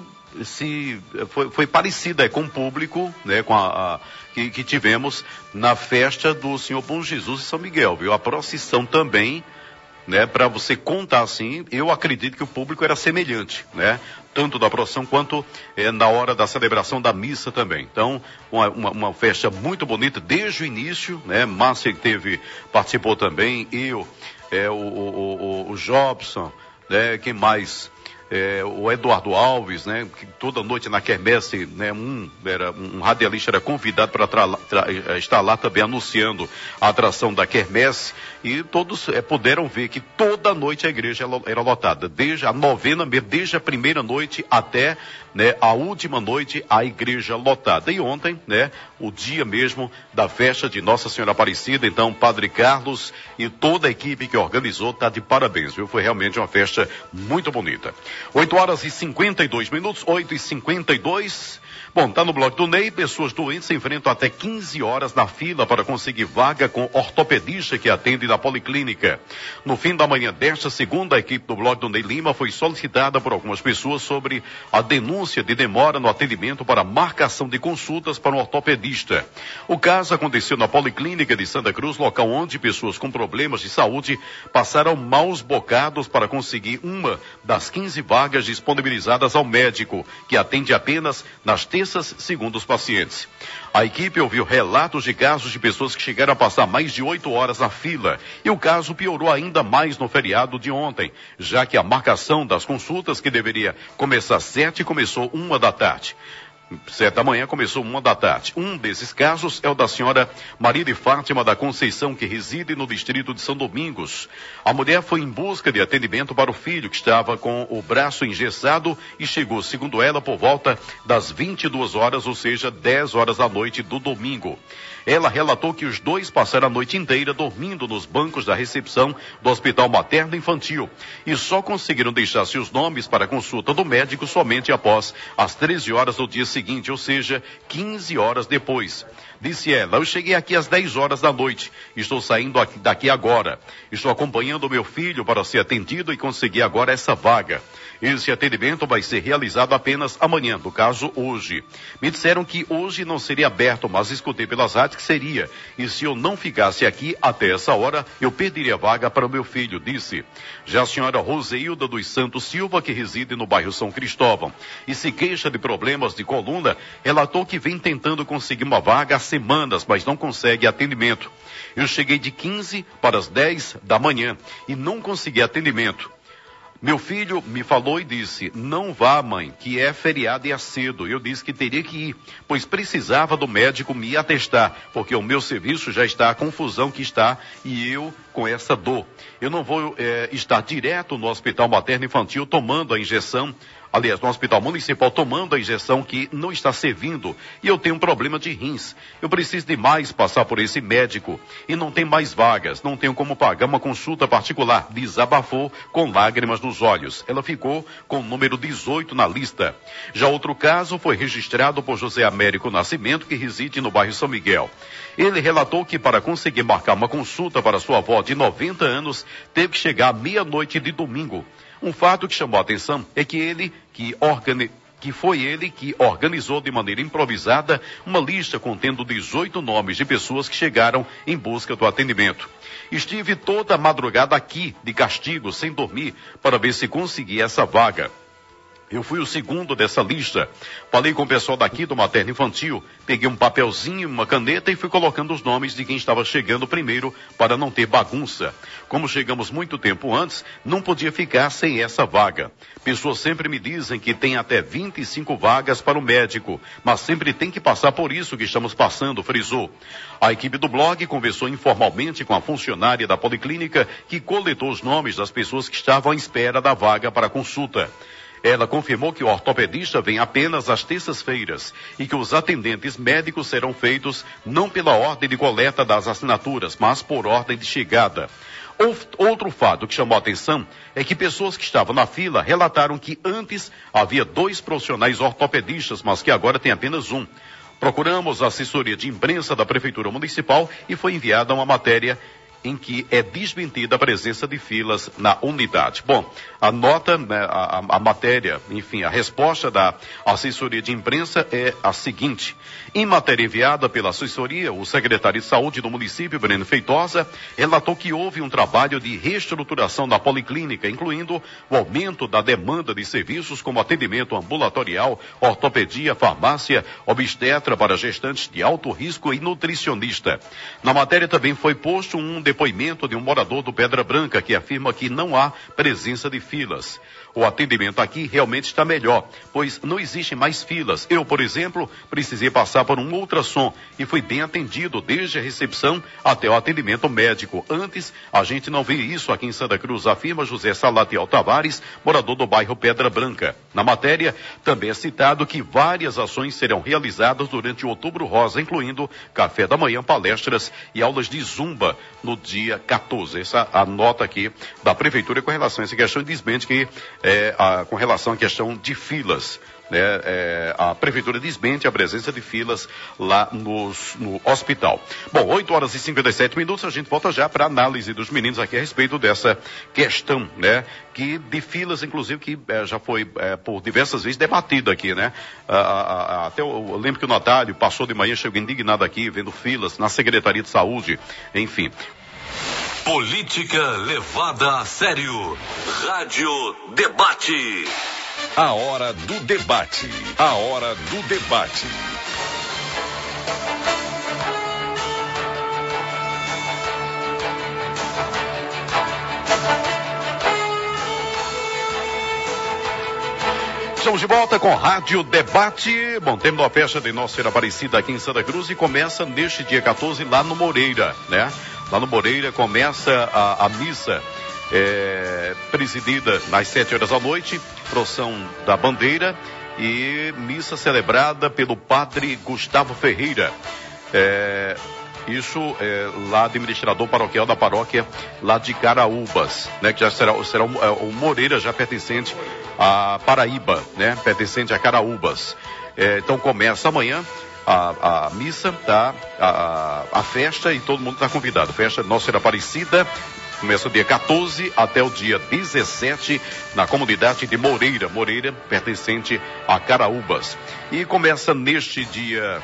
foi parecida com o público, né, com que tivemos na festa do Senhor Bom Jesus em São Miguel, viu? A procissão também, né, para você contar assim, eu acredito que o público era semelhante, né? Tanto da procissão quanto na hora da celebração da missa também. Então, uma festa muito bonita desde o início, né? Márcia participou também, eu, o Jobson, né? Quem mais? O Eduardo Alves, né, que toda noite na quermesse, né, um radialista era convidado para estar lá também anunciando a atração da quermesse, e todos puderam ver que toda noite a igreja era lotada, desde a novena mesmo, desde a primeira noite até, né, a última noite, a igreja lotada. E ontem, né, o dia mesmo da festa de Nossa Senhora Aparecida. Então, Padre Carlos e toda a equipe que organizou tá de parabéns, viu? Foi realmente uma festa muito bonita. 8h52, 8h52. Bom, tá no bloco do Ney. Pessoas doentes se enfrentam até 15 horas na fila para conseguir vaga com ortopedista que atende na policlínica. No fim da manhã desta segunda, a equipe do bloco do Ney Lima foi solicitada por algumas pessoas sobre a denúncia de demora no atendimento para marcação de consultas para um ortopedista. O caso aconteceu na policlínica de Santa Cruz, local onde pessoas com problemas de saúde passaram maus bocados para conseguir uma das 15 vagas disponibilizadas ao médico, que atende apenas nas terças, segundo os pacientes. A equipe ouviu relatos de casos de pessoas que chegaram a passar mais de 8 horas na fila, e o caso piorou ainda mais no feriado de ontem, já que a marcação das consultas, que deveria começar às 7, começou 1 da tarde. 7 da manhã começou 1 da tarde. Um desses casos é o da senhora Maria de Fátima da Conceição, que reside no distrito de São Domingos. A mulher foi em busca de atendimento para o filho, que estava com o braço engessado, e chegou, segundo ela, por volta das 22 horas, ou seja, 10 horas da noite do domingo. Ela relatou que os dois passaram a noite inteira dormindo nos bancos da recepção do Hospital Materno Infantil e só conseguiram deixar seus nomes para a consulta do médico somente após as 13 horas do dia seguinte, ou seja, 15 horas depois. Disse ela: eu cheguei aqui às 10 horas da noite, estou saindo daqui agora. Estou acompanhando o meu filho para ser atendido e consegui agora essa vaga. Esse atendimento vai ser realizado apenas amanhã, no caso hoje. Me disseram que hoje não seria aberto, mas escutei pelas rádios que seria. E se eu não ficasse aqui até essa hora, eu perderia a vaga para o meu filho, disse. Já a senhora Roseilda dos Santos Silva, que reside no bairro São Cristóvão e se queixa de problemas de coluna, relatou que vem tentando conseguir uma vaga há semanas, mas não consegue atendimento. Eu cheguei de 15 para as 10 da manhã e não consegui atendimento. Meu filho me falou e disse: não vá, mãe, que é feriado e é cedo. Eu disse que teria que ir, pois precisava do médico me atestar, porque o meu serviço já está a confusão que está e eu com essa dor. Eu não vou estar direto no Hospital Materno Infantil tomando a injeção, aliás, no Hospital Municipal tomando a injeção que não está servindo, e eu tenho um problema de rins. Eu preciso demais passar por esse médico e não tem mais vagas, não tenho como pagar uma consulta particular, desabafou com lágrimas nos olhos. Ela ficou com o número 18 na lista. Já outro caso foi registrado por José Américo Nascimento, que reside no bairro São Miguel. Ele relatou que para conseguir marcar uma consulta para sua avó de 90 anos, teve que chegar à meia-noite de domingo. Um fato que chamou a atenção é que foi ele que organizou de maneira improvisada uma lista contendo 18 nomes de pessoas que chegaram em busca do atendimento. Estive toda a madrugada aqui, de castigo, sem dormir, para ver se conseguia essa vaga. Eu fui o segundo dessa lista. Falei com o pessoal daqui do Materno Infantil, peguei um papelzinho, uma caneta e fui colocando os nomes de quem estava chegando primeiro para não ter bagunça. Como chegamos muito tempo antes, não podia ficar sem essa vaga. Pessoas sempre me dizem que tem até 25 vagas para o médico, mas sempre tem que passar por isso que estamos passando, frisou. A equipe do blog conversou informalmente com a funcionária da policlínica que coletou os nomes das pessoas que estavam à espera da vaga para consulta. Ela confirmou que o ortopedista vem apenas às terças-feiras e que os atendentes médicos serão feitos não pela ordem de coleta das assinaturas, mas por ordem de chegada. Outro fato que chamou a atenção é que pessoas que estavam na fila relataram que antes havia 2 profissionais ortopedistas, mas que agora tem apenas um. Procuramos a assessoria de imprensa da Prefeitura Municipal e foi enviada uma matéria em que é desmentida a presença de filas na unidade. Bom, a nota, né, a matéria, enfim, a resposta da assessoria de imprensa é a seguinte. Em matéria enviada pela assessoria, o secretário de saúde do município, Breno Feitosa, relatou que houve um trabalho de reestruturação da policlínica, incluindo o aumento da demanda de serviços como atendimento ambulatorial, ortopedia, farmácia, obstetra para gestantes de alto risco e nutricionista. Na matéria também foi posto um depoimento de um morador do Pedra Branca que afirma que não há presença de filas. O atendimento aqui realmente está melhor, pois não existem mais filas. Eu, por exemplo, precisei passar por um ultrassom e fui bem atendido desde a recepção até o atendimento médico. Antes, a gente não vê isso aqui em Santa Cruz, afirma José Salatiel Tavares, morador do bairro Pedra Branca. Na matéria, também é citado que várias ações serão realizadas durante o Outubro Rosa, incluindo café da manhã, palestras e aulas de zumba no dia 14. Essa a nota aqui da Prefeitura com relação a essa questão e desmente que com relação à questão de filas. A Prefeitura desmente a presença de filas lá no hospital. Bom, 8h57, a gente volta já para a análise dos meninos aqui a respeito dessa questão, né? Que de filas, inclusive, que já foi por diversas vezes debatida aqui, né? Até eu lembro que o Natália passou de manhã, chegou indignado aqui, vendo filas na Secretaria de Saúde, enfim. Política levada a sério. Rádio Debate. A hora do debate. A hora do debate. Estamos de volta com Rádio Debate. Bom, temos a festa de Nossa Senhora Aparecida aqui em Santa Cruz e começa neste dia 14 lá no Moreira, né? Lá no Moreira começa a missa presidida às 7h da noite, procissão da bandeira e missa celebrada pelo padre Gustavo Ferreira. Isso lá administrador paroquial da paróquia lá de Caraúbas, né? Que já será o Moreira já pertencente a Paraíba, né? Pertencente a Caraúbas. Então começa amanhã a missa, tá? A festa e todo mundo está convidado. Festa de Nossa Senhora Aparecida. Começa o dia 14 até o dia 17 na comunidade de Moreira, pertencente a Caraúbas. E começa neste dia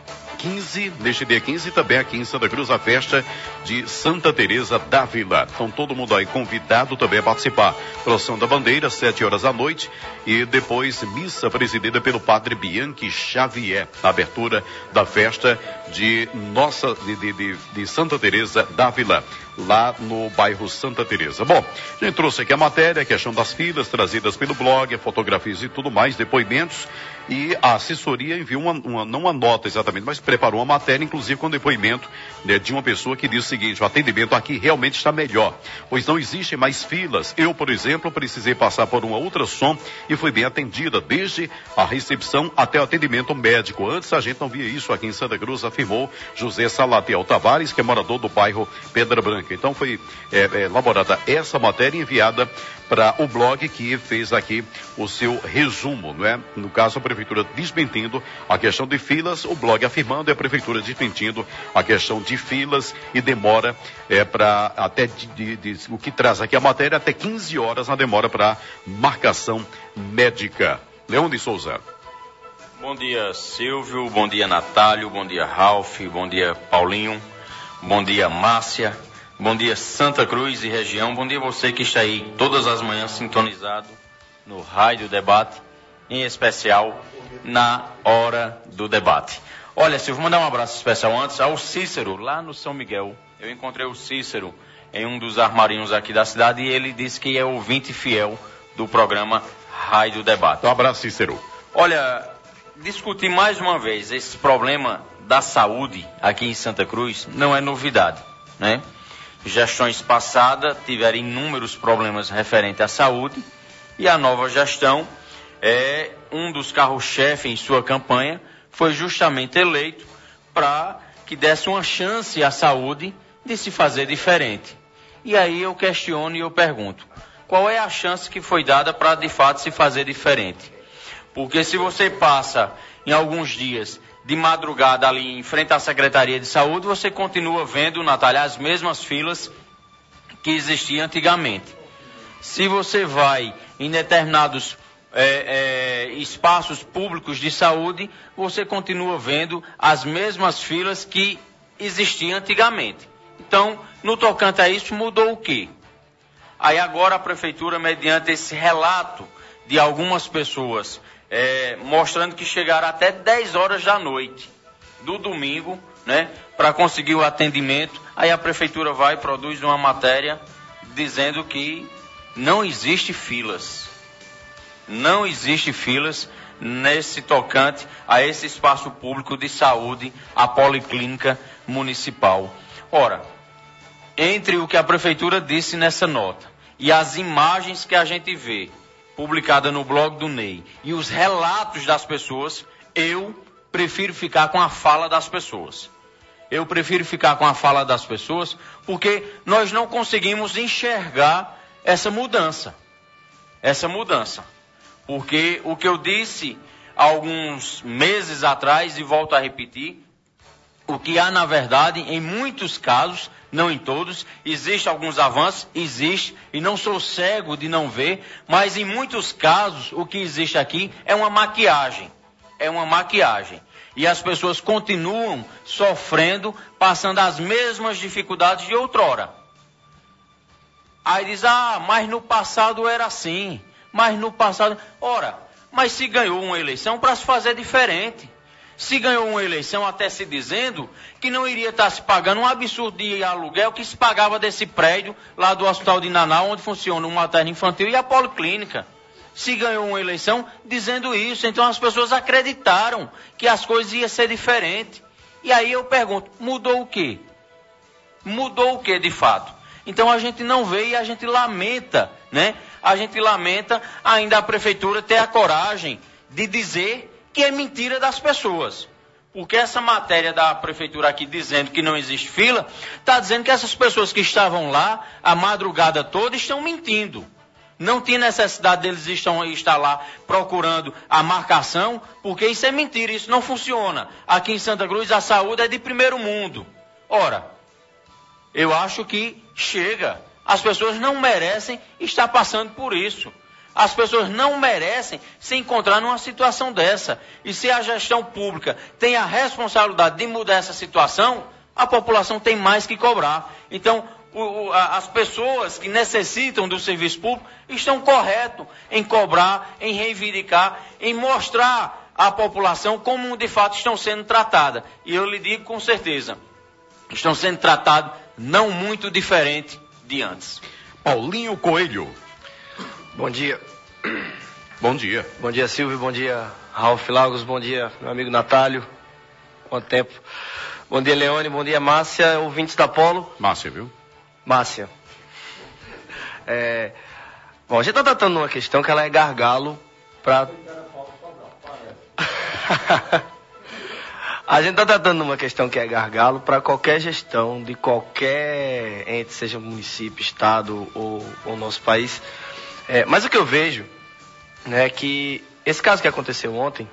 15 também aqui em Santa Cruz a festa de Santa Teresa d'Ávila. Então todo mundo aí convidado também a participar. Procissão da bandeira, 7h da noite e depois missa presidida pelo padre Bianchi Xavier, na abertura da festa de Santa Teresa d'Ávila, lá no bairro Santa Teresa. Bom, a gente trouxe aqui a matéria, a questão das filas trazidas pelo blog, fotografias e tudo mais, depoimentos, e a assessoria enviou não uma nota exatamente, mas preparou uma matéria, inclusive com depoimento, né, de uma pessoa que diz o seguinte: o atendimento aqui realmente está melhor, pois não existem mais filas. Eu, por exemplo, precisei passar por uma ultrassom e fui bem atendida, desde a recepção até o atendimento médico. Antes a gente não via isso aqui em Santa Cruz, afirmou José Salatiel Tavares, que é morador do bairro Pedra Branca. Então foi elaborada essa matéria enviada para o blog que fez aqui o seu resumo, não é? No caso, a Prefeitura desmentindo a questão de filas, o blog afirmando e a Prefeitura desmentindo a questão de filas e demora para até o que traz aqui a matéria, até 15 horas na demora para marcação médica. Leão de Souza. Bom dia, Silvio, bom dia, Natálio, bom dia, Ralf, bom dia, Paulinho, bom dia, Márcia. Bom dia, Santa Cruz e região. Bom dia você que está aí todas as manhãs sintonizado no Rádio Debate, em especial na Hora do Debate. Olha, Silvio, vou mandar um abraço especial antes ao Cícero, lá no São Miguel. Eu encontrei o Cícero em um dos armarinhos aqui da cidade e ele disse que é ouvinte fiel do programa Rádio Debate. Um abraço, Cícero. Olha, discutir mais uma vez esse problema da saúde aqui em Santa Cruz não é novidade, né? Gestões passadas tiveram inúmeros problemas referentes à saúde e a nova gestão um dos carros-chefe em sua campanha, foi justamente eleito para que desse uma chance à saúde de se fazer diferente. E aí eu questiono e eu pergunto, qual é a chance que foi dada para de fato se fazer diferente? Porque se você passa em alguns dias de madrugada ali em frente à Secretaria de Saúde, você continua vendo, Natália, as mesmas filas que existiam antigamente. Se você vai em determinados espaços públicos de saúde, você continua vendo as mesmas filas que existiam antigamente. Então, no tocante a isso, mudou o quê? Aí agora a Prefeitura, mediante esse relato de algumas pessoas, mostrando que chegaram até 10 horas da noite do domingo, né, para conseguir o atendimento, aí a Prefeitura vai e produz uma matéria dizendo que não existe filas. Não existe filas nesse tocante a esse espaço público de saúde, a Policlínica Municipal. Ora, entre o que a Prefeitura disse nessa nota e as imagens que a gente vê publicadas no blog do Ney e os relatos das pessoas, eu prefiro ficar com a fala das pessoas. Eu prefiro ficar com a fala das pessoas porque nós não conseguimos enxergar essa mudança. Essa mudança. Porque o que eu disse há alguns meses atrás, e volto a repetir, o que há na verdade, em muitos casos, não em todos, existe alguns avanços, existe, e não sou cego de não ver, mas em muitos casos o que existe aqui é uma maquiagem. É uma maquiagem. E as pessoas continuam sofrendo, passando as mesmas dificuldades de outrora. Aí diz, mas no passado era assim. Mas no passado... Ora, mas se ganhou uma eleição para se fazer diferente. Se ganhou uma eleição até se dizendo que não iria estar se pagando um absurdo de aluguel que se pagava desse prédio lá do Hospital de Naná, onde funciona o materno infantil e a policlínica. Se ganhou uma eleição dizendo isso, então as pessoas acreditaram que as coisas iam ser diferentes. E aí eu pergunto, mudou o quê? Mudou o quê de fato? Então a gente não vê e a gente lamenta, né? A gente lamenta ainda a Prefeitura ter a coragem de dizer que é mentira das pessoas. Porque essa matéria da Prefeitura aqui dizendo que não existe fila, está dizendo que essas pessoas que estavam lá a madrugada toda estão mentindo. Não tinha necessidade deles estar lá procurando a marcação, porque isso é mentira, isso não funciona. Aqui em Santa Cruz a saúde é de primeiro mundo. Ora, eu acho que chega. As pessoas não merecem estar passando por isso. As pessoas não merecem se encontrar numa situação dessa. E se a gestão pública tem a responsabilidade de mudar essa situação, a população tem mais que cobrar. Então, as pessoas que necessitam do serviço público estão corretos em cobrar, em reivindicar, em mostrar à população como de fato estão sendo tratadas. E eu lhe digo com certeza, estão sendo tratados não muito diferente de antes. Paulinho Coelho. Bom dia. Bom dia. Bom dia, Silvio. Bom dia, Ralf Lagos. Bom dia, meu amigo Natálio. Quanto tempo. Bom dia, Leone. Bom dia, Márcia. Ouvintes da Polo. Márcia, viu? Márcia. Bom, a gente está tratando uma questão que ela é gargalo para... A gente está tratando uma questão que é gargalo para qualquer gestão de qualquer ente, seja município, estado ou nosso país. Mas o que eu vejo, né, é que esse caso que aconteceu ontem,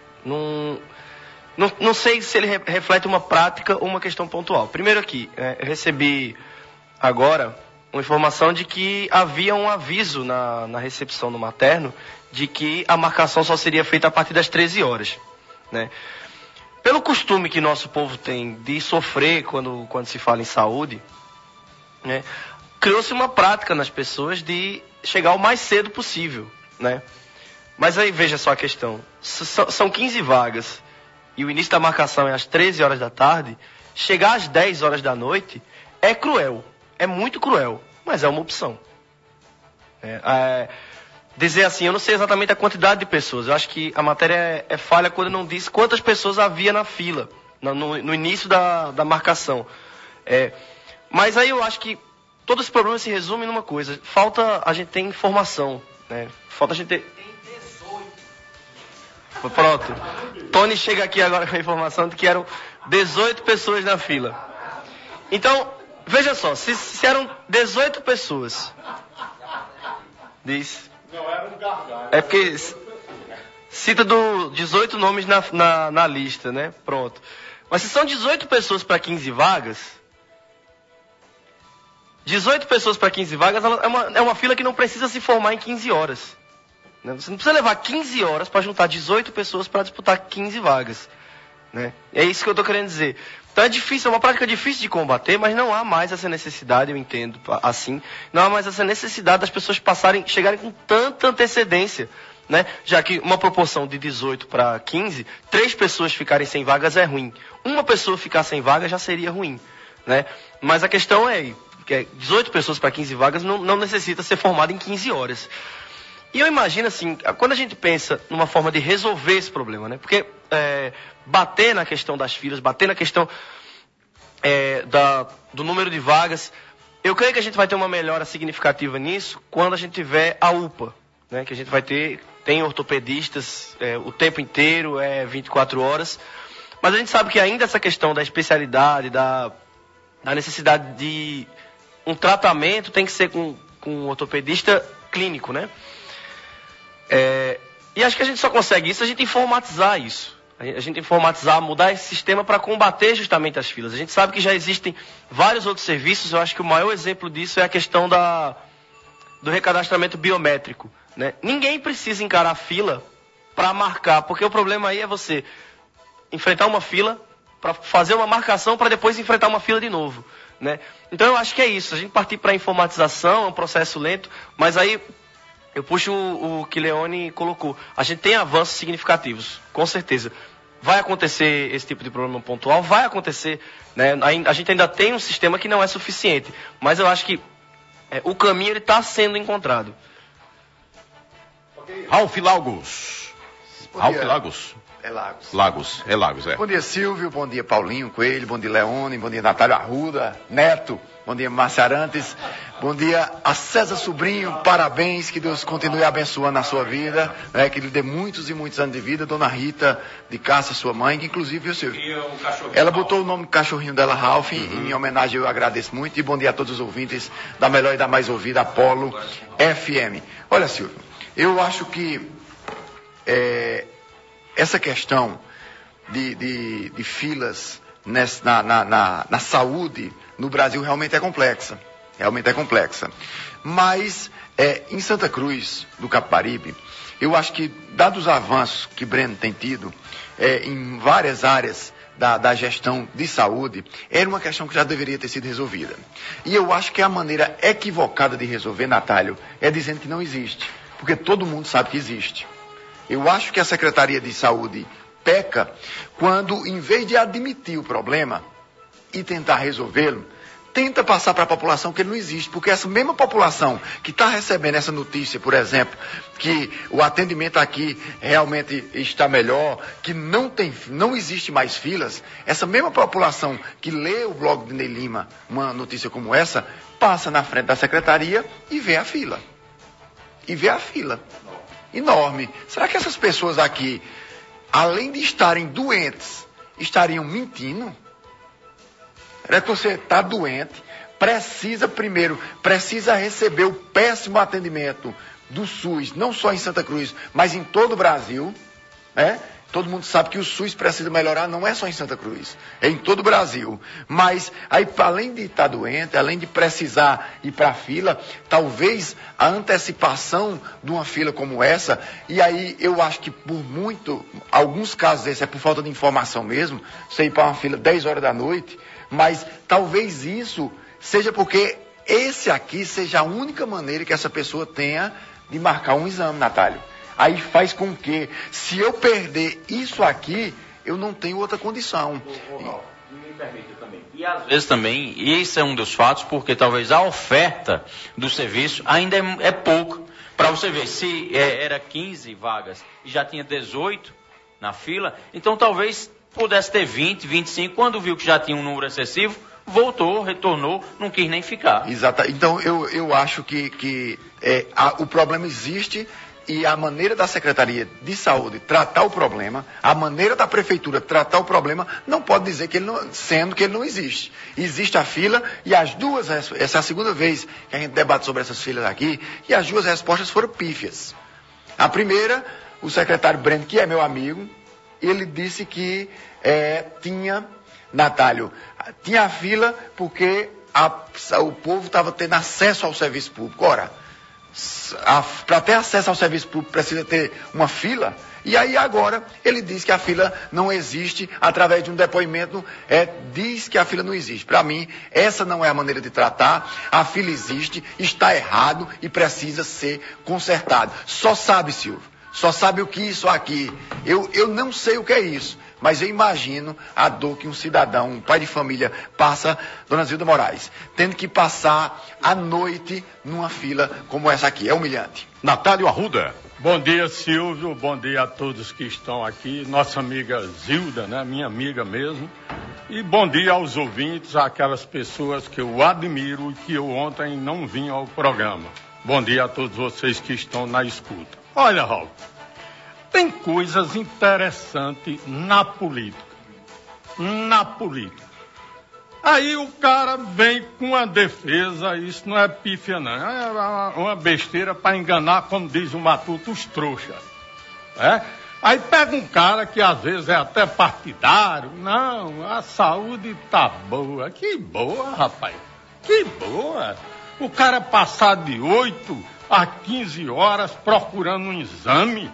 não sei se ele reflete uma prática ou uma questão pontual. Primeiro aqui, eu recebi agora uma informação de que havia um aviso na recepção do materno de que a marcação só seria feita a partir das 13 horas, né? Pelo costume que nosso povo tem de sofrer quando se fala em saúde, né, criou-se uma prática nas pessoas de chegar o mais cedo possível, né? Mas aí veja só a questão, são 15 vagas e o início da marcação é às 13 horas da tarde, chegar às 10 horas da noite é cruel, é muito cruel, mas é uma opção. Dizer assim, eu não sei exatamente a quantidade de pessoas, eu acho que a matéria é falha quando não diz quantas pessoas havia na fila, no início da marcação. Mas aí eu acho que todo esse problema se resume numa coisa, falta a gente ter informação, né? Falta a gente ter... Pronto. Tony chega aqui agora com a informação de que eram 18 pessoas na fila. Então, veja só, se eram 18 pessoas... Diz... Não, era um gargalo. É porque cita 18 nomes na lista, né? Pronto. Mas se são 18 pessoas para 15 vagas... 18 pessoas para 15 vagas é uma fila que não precisa se formar em 15 horas. Você não precisa levar 15 horas para juntar 18 pessoas para disputar 15 vagas. Né? É isso que eu estou querendo dizer. Então é difícil, é uma prática difícil de combater, mas não há mais essa necessidade, eu entendo assim, não há mais essa necessidade das pessoas chegarem com tanta antecedência. Né? Já que uma proporção de 18 para 15, 3 pessoas ficarem sem vagas é ruim. Uma pessoa ficar sem vaga já seria ruim. Né? Mas a questão é que 18 pessoas para 15 vagas não necessita ser formada em 15 horas. E eu imagino assim, quando a gente pensa numa forma de resolver esse problema, né? Porque bater na questão das filas, bater na questão do número de vagas, eu creio que a gente vai ter uma melhora significativa nisso quando a gente tiver a UPA, né? Que a gente vai tem ortopedistas o tempo inteiro, 24 horas, mas a gente sabe que ainda essa questão da especialidade, da necessidade de um tratamento tem que ser com um ortopedista clínico, né? E acho que a gente só consegue isso, a gente informatizar isso. A gente informatizar, mudar esse sistema para combater justamente as filas. A gente sabe que já existem vários outros serviços, eu acho que o maior exemplo disso é a questão do recadastramento biométrico. Né? Ninguém precisa encarar a fila para marcar, porque o problema aí é você enfrentar uma fila, para fazer uma marcação, para depois enfrentar uma fila de novo. Né? Então eu acho que é isso, a gente partir para a informatização, é um processo lento, mas aí eu puxo o que Leone colocou. A gente tem avanços significativos, com certeza. Vai acontecer esse tipo de problema pontual? Vai acontecer. Né? A gente ainda tem um sistema que não é suficiente, mas eu acho que o caminho está sendo encontrado. Ralf Lagos. Ralf Lagos. É Lagos. Lagos, é Lagos, é. Bom dia, Silvio. Bom dia, Paulinho Coelho. Bom dia, Leone. Bom dia, Natália Arruda. Neto. Bom dia, Márcia Arantes. Bom dia a César Sobrinho. Parabéns. Que Deus continue abençoando a sua vida. Né? Que lhe dê muitos e muitos anos de vida. Dona Rita de Cássia, sua mãe. Que inclusive, viu, Silvio? Ela botou o nome do cachorrinho dela, Ralf. Em minha homenagem, eu agradeço muito. E bom dia a todos os ouvintes da melhor e da mais ouvida, Apolo FM. Olha, Silvio, eu acho que essa questão de filas na saúde no Brasil realmente é complexa. Realmente é complexa. Mas em Santa Cruz do Capibaribe, eu acho que, dados os avanços que Breno tem tido em várias áreas da gestão de saúde, era uma questão que já deveria ter sido resolvida. E eu acho que a maneira equivocada de resolver, Natálio, é dizendo que não existe. Porque todo mundo sabe que existe. Eu acho que a Secretaria de Saúde peca quando, em vez de admitir o problema e tentar resolvê-lo, tenta passar para a população que ele não existe. Porque essa mesma população que está recebendo essa notícia, por exemplo, que o atendimento aqui realmente está melhor, que não existe mais filas, essa mesma população que lê o blog de Ney Lima, uma notícia como essa, passa na frente da Secretaria e vê a fila. Enorme. Será que essas pessoas aqui, além de estarem doentes, estariam mentindo? É que você está doente, precisa receber o péssimo atendimento do SUS, não só em Santa Cruz, mas em todo o Brasil, né? Todo mundo sabe que o SUS precisa melhorar, não é só em Santa Cruz, é em todo o Brasil. Mas, aí, além de estar doente, além de precisar ir para a fila, talvez a antecipação de uma fila como essa, e aí eu acho que alguns casos desses é por falta de informação mesmo, você ir para uma fila 10 horas da noite, mas talvez isso seja porque esse aqui seja a única maneira que essa pessoa tenha de marcar um exame, Natálio. Aí faz com que, se eu perder isso aqui, eu não tenho outra condição. Me permita também. E às vezes também, isso é um dos fatos, porque talvez a oferta do serviço ainda é pouco. Para você ver, se era 15 vagas e já tinha 18 na fila, então talvez pudesse ter 20, 25. Quando viu que já tinha um número excessivo, retornou, não quis nem ficar. Exato. Então eu acho que o problema existe. e a maneira da Secretaria de Saúde tratar o problema, a maneira da Prefeitura tratar o problema, não pode dizer que ele não, sendo que ele não existe. Existe a fila e as duas, essa é a segunda vez que a gente debate sobre essas filas aqui, e as duas respostas foram pífias. A primeira, o secretário Breno, que é meu amigo, ele disse que tinha, Natálio, tinha a fila porque o povo estava tendo acesso ao serviço público. Ora, para ter acesso ao serviço público precisa ter uma fila, e aí agora ele diz que a fila não existe através de um depoimento, diz que a fila não existe. Para mim, essa não é a maneira de tratar, a fila existe, está errado e precisa ser consertado. Só sabe, Silvio, só sabe o que isso aqui, eu não sei o que é isso, mas eu imagino a dor que um cidadão, um pai de família passa, dona Zilda Moraes, tendo que passar a noite numa fila como essa aqui. É humilhante. Natálio Arruda. Bom dia, Silvio. Bom dia a todos que estão aqui. Nossa amiga Zilda, né? Minha amiga mesmo. E bom dia aos ouvintes, àquelas pessoas que eu admiro e que eu ontem não vim ao programa. Bom dia a todos vocês que estão na escuta. Olha, Raul, tem coisas interessantes na política. Na política. Aí o cara vem com a defesa, isso não é pífia não, é uma besteira para enganar, como diz o Matuto, os trouxas. Aí pega um cara que às vezes é até partidário, não, a saúde tá boa. Que boa, rapaz, que boa. O cara passar de 8 a 15 horas procurando um exame.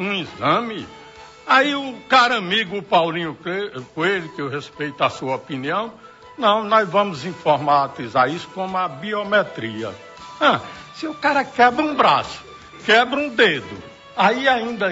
Aí o cara amigo, o Paulinho Coelho, que eu respeito a sua opinião, não, nós vamos informatizar isso como a biometria. Se o cara quebra um braço, quebra um dedo, aí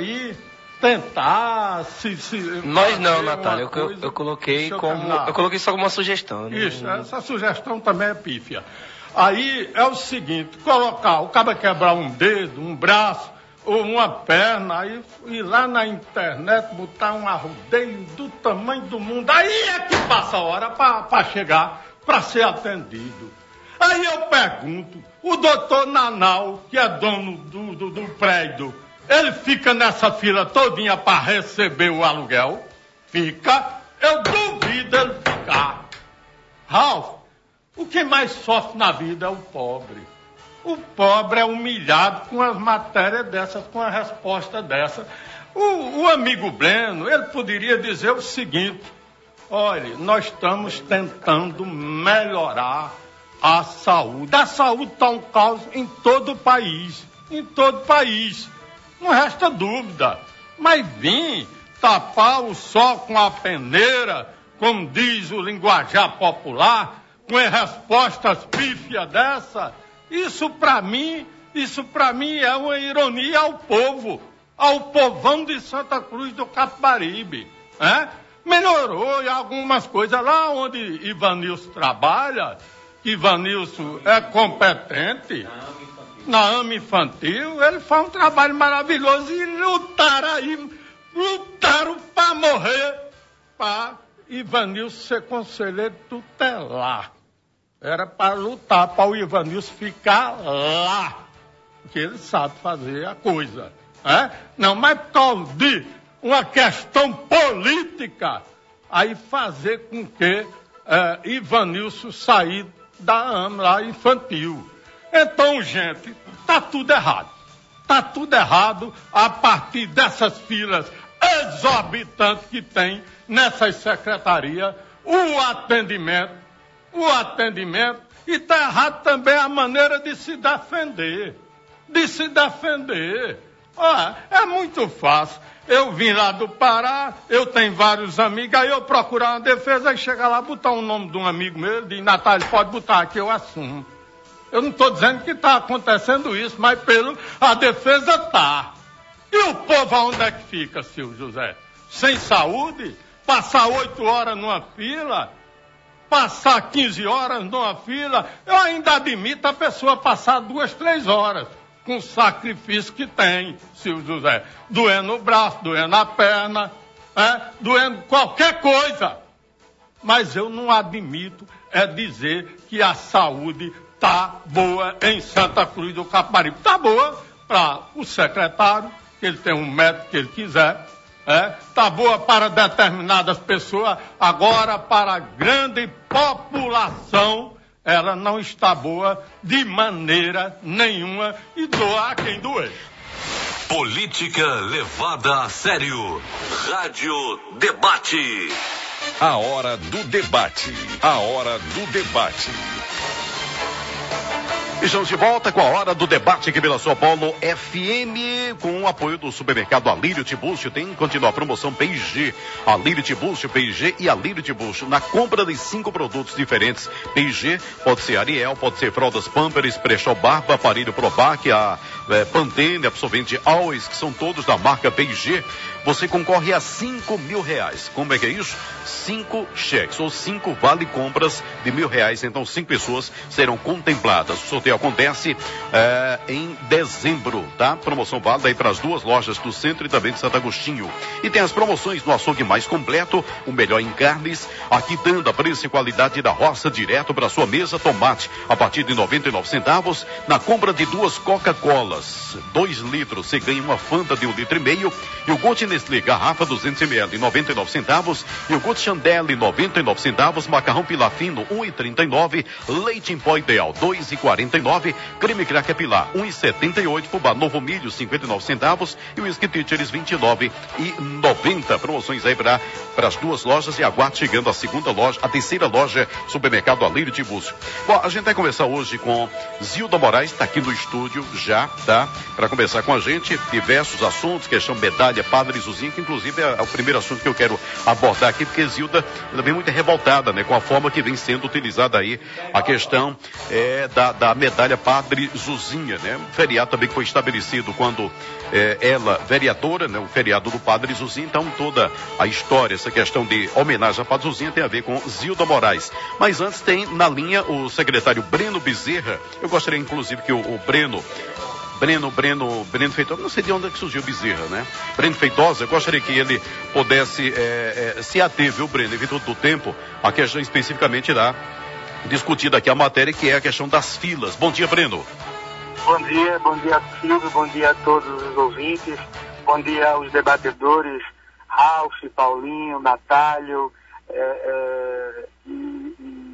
tentar Nós não, Natália, eu coloquei só como uma sugestão. Isso, essa sugestão também é pífia. Aí é o seguinte, o cara quebrar um dedo, um braço, ou uma perna, aí ir lá na internet, botar um arrodeio do tamanho do mundo, aí é que passa a hora para chegar, para ser atendido. Aí eu pergunto, o doutor Nanau, que é dono do prédio, ele fica nessa fila todinha para receber o aluguel? Fica, eu duvido ele ficar. Ralf, o que mais sofre na vida é o pobre. O pobre é humilhado com as matérias dessas, com a resposta dessa. O amigo Breno, ele poderia dizer o seguinte: olha, nós estamos tentando melhorar a saúde. A saúde está um caos em todo o país. Não resta dúvida. Mas vim tapar o sol com a peneira, como diz o linguajar popular, com respostas pífias dessa. Isso para mim é uma ironia ao povo, ao povão de Santa Cruz do Capibaribe. Melhorou em algumas coisas lá onde Ivanilson trabalha, que Ivanilson é competente, na AMA Infantil, ele faz um trabalho maravilhoso e lutaram para morrer, para Ivanilson ser conselheiro tutelar. Era para lutar, para o Ivanilson ficar lá, porque ele sabe fazer a coisa. Não, mas por causa de uma questão política, aí fazer com que Ivanilson sair da AMA lá infantil. Então, gente, está tudo errado. Está tudo errado a partir dessas filas exorbitantes que tem nessas secretarias, o atendimento, e está errado também a maneira de se defender. É muito fácil. Eu vim lá do Pará, eu tenho vários amigos, aí eu procurar uma defesa, aí chega lá, botar o nome de um amigo meu, diz, Natália, pode botar aqui, eu assumo. Eu não estou dizendo que está acontecendo isso, mas a defesa está. E o povo aonde é que fica, Silvio José? Sem saúde? Passar 8 horas numa fila? Passar 15 horas numa fila? Eu ainda admito a pessoa passar 2, 3 horas, com o sacrifício que tem, Silvio José. Doendo o braço, doendo a perna, doendo qualquer coisa. Mas eu não admito dizer que a saúde está boa em Santa Cruz do Capibaribe. Está boa, para o secretário, que ele tem um método que ele quiser. Está boa para determinadas pessoas, agora para a grande população, ela não está boa de maneira nenhuma e doa a quem doer. Política levada a sério. Rádio Debate. A hora do debate. A hora do debate. Estamos de volta com a hora do debate aqui pela São Paulo FM, com o apoio do supermercado Alírio Tiburcio. Continua a promoção P&G, Alírio Tiburcio, P&G e Alírio Tiburcio. Na compra de 5 produtos diferentes, P&G, pode ser Ariel, pode ser fraldas Pampers, Brechó Barba, aparelho Probac, a Pantene, absorvente Always, que são todos da marca P&G. Você concorre a R$5.000. Como é que é isso? 5 cheques ou 5 vale compras de R$1.000. Então 5 pessoas serão contempladas. O sorteio acontece em dezembro, tá? Promoção válida aí para as 2 lojas do centro e também de Santo Agostinho. E tem as promoções no açougue mais completo, o melhor em carnes, aqui dando a preço e qualidade da roça direto para sua mesa. Tomate a partir de 99 centavos. Na compra de 2 Coca-Colas, 2 litros, você ganha uma Fanta de 1,5 litro. E o Gold Nestlé, garrafa 200 ml, 99 centavos. E o Gold Chandelle, 99 centavos. Macarrão Pilar Fino, 1,39. Leite em pó Ideal, 2,49. Creme Cracker Pilar, 1,78. Fubá Novo Milho, 59 centavos. E o Whisky Teachers, 29,90. Promoções aí para as 2 lojas. E aguarde chegando a terceira loja, supermercado Alírio Tiburcio. Bom, a gente vai conversar hoje com Zilda Moraes, está aqui no estúdio já, tá? Para conversar com a gente, diversos assuntos, questão medalha, Padre Zuzinho, que inclusive é o primeiro assunto que eu quero abordar aqui, porque Zilda ela vem muito revoltada, né, com a forma que vem sendo utilizada aí a questão da medalha Padre Zuzinha, né? Um feriado também que foi estabelecido quando ela, vereadora, né, o feriado do Padre Zuzinha. Então toda a história, essa questão de homenagem a Padre Zuzinha tem a ver com Zilda Moraes. Mas antes tem na linha o secretário Breno Bezerra. Eu gostaria inclusive que o Breno Feitosa, não sei de onde é que surgiu Bezerra, né? Breno Feitosa, eu gostaria que ele pudesse se ater, viu, Breno, em virtude do tempo, a questão especificamente discutida aqui a matéria, que é a questão das filas. Bom dia, Breno. Bom dia, Silvio, bom dia a todos os ouvintes, bom dia aos debatedores, Ralf, Paulinho, Natálio, e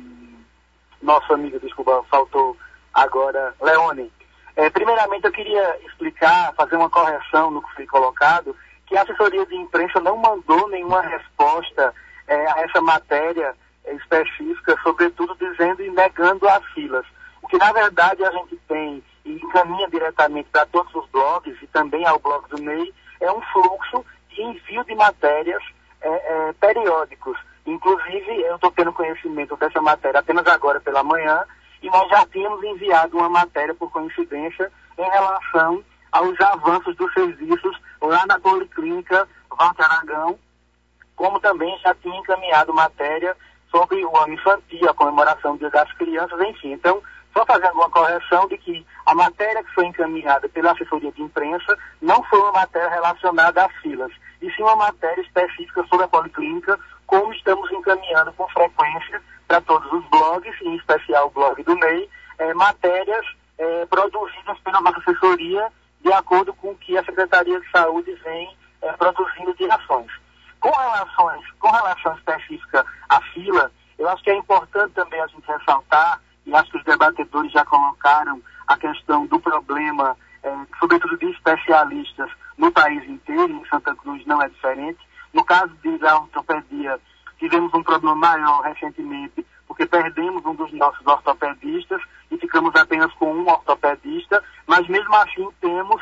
nosso amigo, desculpa, faltou agora, Leone. Primeiramente, eu queria fazer uma correção no que foi colocado, que a assessoria de imprensa não mandou nenhuma resposta a essa matéria específica, sobretudo dizendo e negando as filas. O que, na verdade, a gente tem e encaminha diretamente para todos os blogs e também ao blog do MEI, é um fluxo de envio de matérias periódicos. Inclusive, eu estou tendo conhecimento dessa matéria apenas agora pela manhã, e nós já tínhamos enviado uma matéria, por coincidência, em relação aos avanços dos serviços lá na Policlínica Walter Aragão, como também já tinha encaminhado matéria sobre o ano infantil, a comemoração do Dia das Crianças, enfim. Então, só fazendo uma correção de que a matéria que foi encaminhada pela assessoria de imprensa não foi uma matéria relacionada às filas, e sim uma matéria específica sobre a Policlínica, como estamos encaminhando com frequência para todos os blogs, em especial o blog do MEI, matérias produzidas pela nossa assessoria de acordo com o que a Secretaria de Saúde vem produzindo de ações. Com relação específica à fila, eu acho que é importante também a gente ressaltar, e acho que os debatedores já colocaram a questão do problema, sobretudo de especialistas no país inteiro, em Santa Cruz não é diferente. No caso da ortopedia, tivemos um problema maior recentemente, porque perdemos um dos nossos ortopedistas e ficamos apenas com um ortopedista, mas mesmo assim temos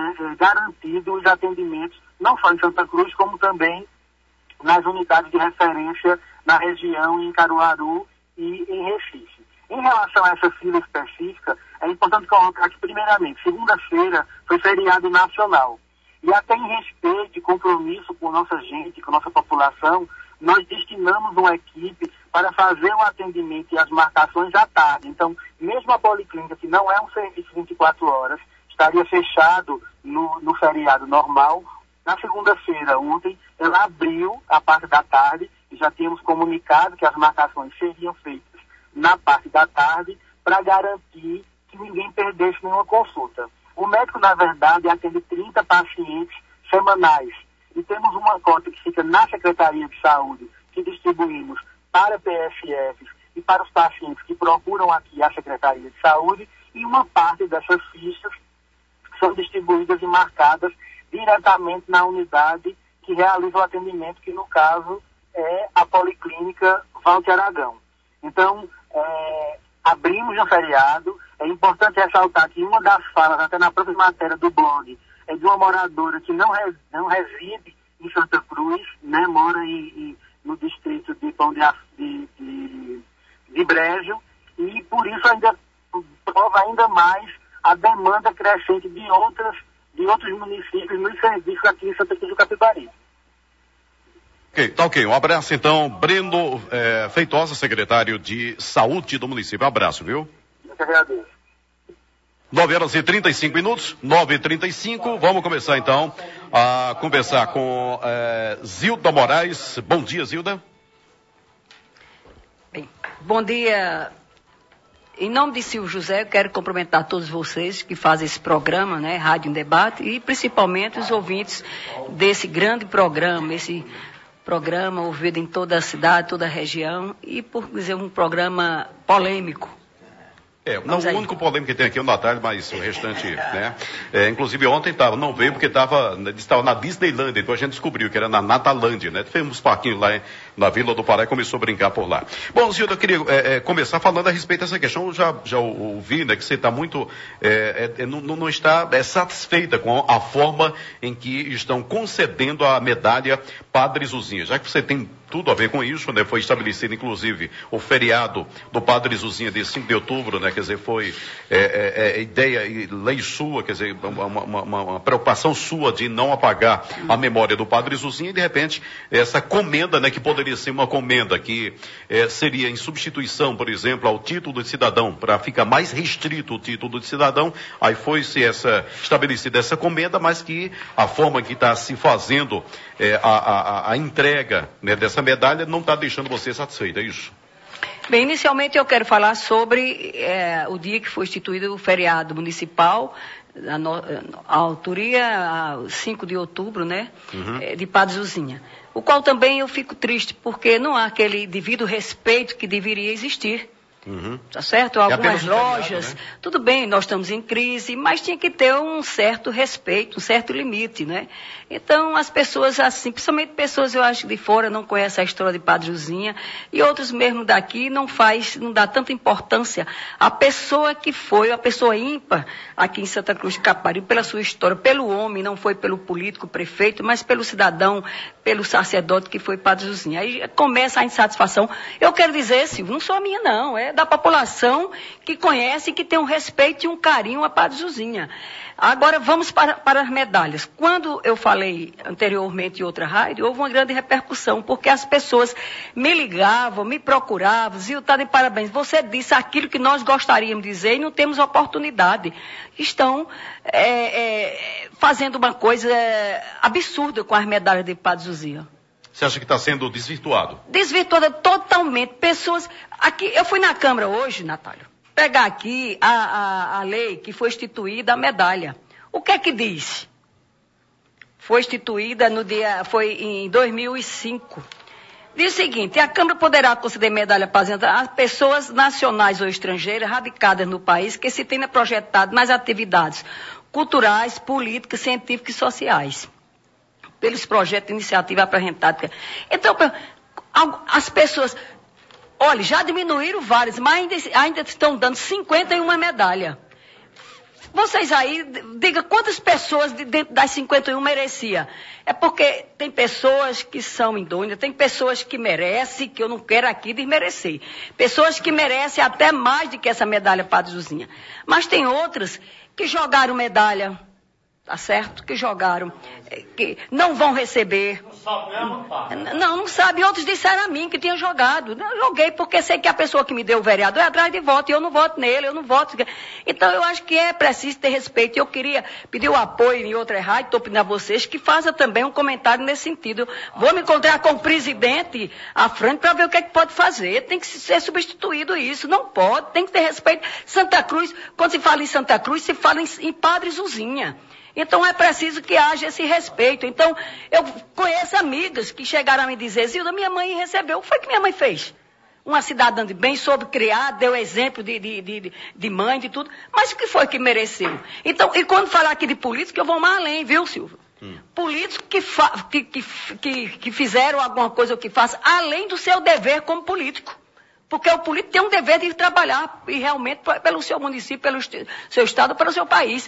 garantido os atendimentos, não só em Santa Cruz, como também nas unidades de referência na região, em Caruaru e em Recife. Em relação a essa fila específica, é importante colocar que, primeiramente, segunda-feira foi feriado nacional. E até em respeito e compromisso com nossa gente, com nossa população, nós destinamos uma equipe para fazer o atendimento e as marcações à tarde. Então, mesmo a Policlínica, que não é um serviço 24 horas, estaria fechado no feriado normal. Na segunda-feira, ontem, ela abriu a parte da tarde e já tínhamos comunicado que as marcações seriam feitas na parte da tarde para garantir que ninguém perdesse nenhuma consulta. O médico, na verdade, atende 30 pacientes semanais. E temos uma cota que fica na Secretaria de Saúde, que distribuímos para PSFs e para os pacientes que procuram aqui a Secretaria de Saúde, e uma parte dessas fichas são distribuídas e marcadas diretamente na unidade que realiza o atendimento, que no caso é a Policlínica Walter Aragão. Então, abrimos um feriado. É importante ressaltar que uma das falas, até na própria matéria do blog, é de uma moradora que não reside em Santa Cruz, né, mora no distrito de Pão de Brejo, e por isso ainda prova ainda mais a demanda crescente de outros municípios nos serviços aqui em Santa Cruz do Capibaribe. Ok. Um abraço, então, Breno Feitosa, secretário de Saúde do município. Um abraço, viu? Eu que agradeço. 9h35, 9h35. Vamos começar, então, a conversar com Zilda Moraes. Bom dia, Zilda. Bem, bom dia. Em nome de Silvio José, eu quero cumprimentar todos vocês que fazem esse programa, né, Rádio em Debate, e principalmente os ouvintes desse grande programa, esse programa ouvido em toda a cidade, toda a região, e por dizer um programa polêmico. O único polêmico que tem aqui é o Natália, mas o restante, né? Inclusive ontem não veio porque estava na Disneyland, depois a gente descobriu que era na Natalândia, né? Fez uns parquinhos lá na Vila do Pará e começou a brincar por lá. Bom, Zilda, eu queria começar falando a respeito dessa questão. Eu já ouvi, né, que você está muito, não está satisfeita com a forma em que estão concedendo a medalha Padre Zuzinha, já que você tem tudo a ver com isso, né? Foi estabelecido, inclusive, o feriado do Padre Zuzinha de 5 de outubro, né? Quer dizer, foi ideia e lei sua, quer dizer, uma preocupação sua de não apagar a memória do Padre Zuzinha, e de repente, essa comenda, né? Que poderia ser uma comenda que seria em substituição, por exemplo, ao título de cidadão, para ficar mais restrito o título de cidadão, aí foi-se estabelecida essa comenda, mas que a forma que está se fazendo a entrega, né, dessa medalha não está deixando você satisfeito, é isso? Bem, inicialmente eu quero falar sobre o dia que foi instituído o feriado municipal, a autoria, 5 de outubro, né, de Padre Zuzinha. O qual também eu fico triste, porque não há aquele devido respeito que deveria existir. Tá certo? Algumas lojas, feriado, né? Tudo bem, nós estamos em crise, mas tinha que ter um certo respeito, um certo limite, né? Então, as pessoas assim, principalmente pessoas, eu acho, de fora, não conhecem a história de Padre Zuzinha, e outros mesmo daqui não dá tanta importância à pessoa que foi, a pessoa ímpar aqui em Santa Cruz de Capibaribe, pela sua história, pelo homem, não foi pelo político, prefeito, mas pelo cidadão, pelo sacerdote que foi Padre Zuzinha. Aí começa a insatisfação. Eu quero dizer, Silvio, não só a minha não, é da população que conhece e que tem um respeito e um carinho a Padre Zuzinha. Agora vamos para as medalhas. Quando eu falei anteriormente em outra rádio, houve uma grande repercussão, porque as pessoas me ligavam, me procuravam, diziam, tá de parabéns, você disse aquilo que nós gostaríamos de dizer e não temos oportunidade. Estão fazendo uma coisa absurda com as medalhas de Padre Zuzinha. Você acha que está sendo desvirtuado? Desvirtuada totalmente. Pessoas... Aqui, eu fui na Câmara hoje, Natália, pegar aqui a lei que foi instituída, a medalha. O que é que diz? Foi instituída foi em 2005. Diz o seguinte, a Câmara poderá conceder medalha apresentada a pessoas nacionais ou estrangeiras radicadas no país que se tenha projetado nas atividades culturais, políticas, científicas e sociais, pelos projetos de iniciativa apresentados. Então, as pessoas, olha, já diminuíram várias, mas ainda estão dando 51 medalhas. Vocês aí, diga quantas pessoas dentro das 51 merecia. É porque tem pessoas que são indôneas, tem pessoas que merecem, que eu não quero aqui desmerecer. Pessoas que merecem até mais do que essa medalha Padre Zuzinha. Mas tem outras que jogaram medalha tá certo? Que jogaram, que não vão receber. Não sabe. Outros disseram a mim que tinha jogado. Eu joguei porque sei que a pessoa que me deu o vereador é atrás de voto, e eu não voto nele, eu não voto. Então eu acho que é preciso ter respeito. Eu queria pedir o apoio em outra rádio, estou pedindo a vocês que façam também um comentário nesse sentido. Vou me encontrar com o presidente à frente para ver o que é que pode fazer. Tem que ser substituído isso. Não pode, tem que ter respeito. Santa Cruz, quando se fala em Santa Cruz, se fala em Padre Zuzinha. Então é preciso que haja esse respeito. Então, eu conheço amigas que chegaram a me dizer, Zilda, minha mãe recebeu. O que foi que minha mãe fez? Uma cidadã de bem, soube criar, deu exemplo de mãe, de tudo. Mas o que foi que mereceu? Então, e quando falar aqui de político, eu vou mais além, viu, Silvio? Políticos que fizeram alguma coisa ou que façam, além do seu dever como político. Porque o político tem um dever de trabalhar e realmente pelo seu município, pelo seu estado, pelo seu país.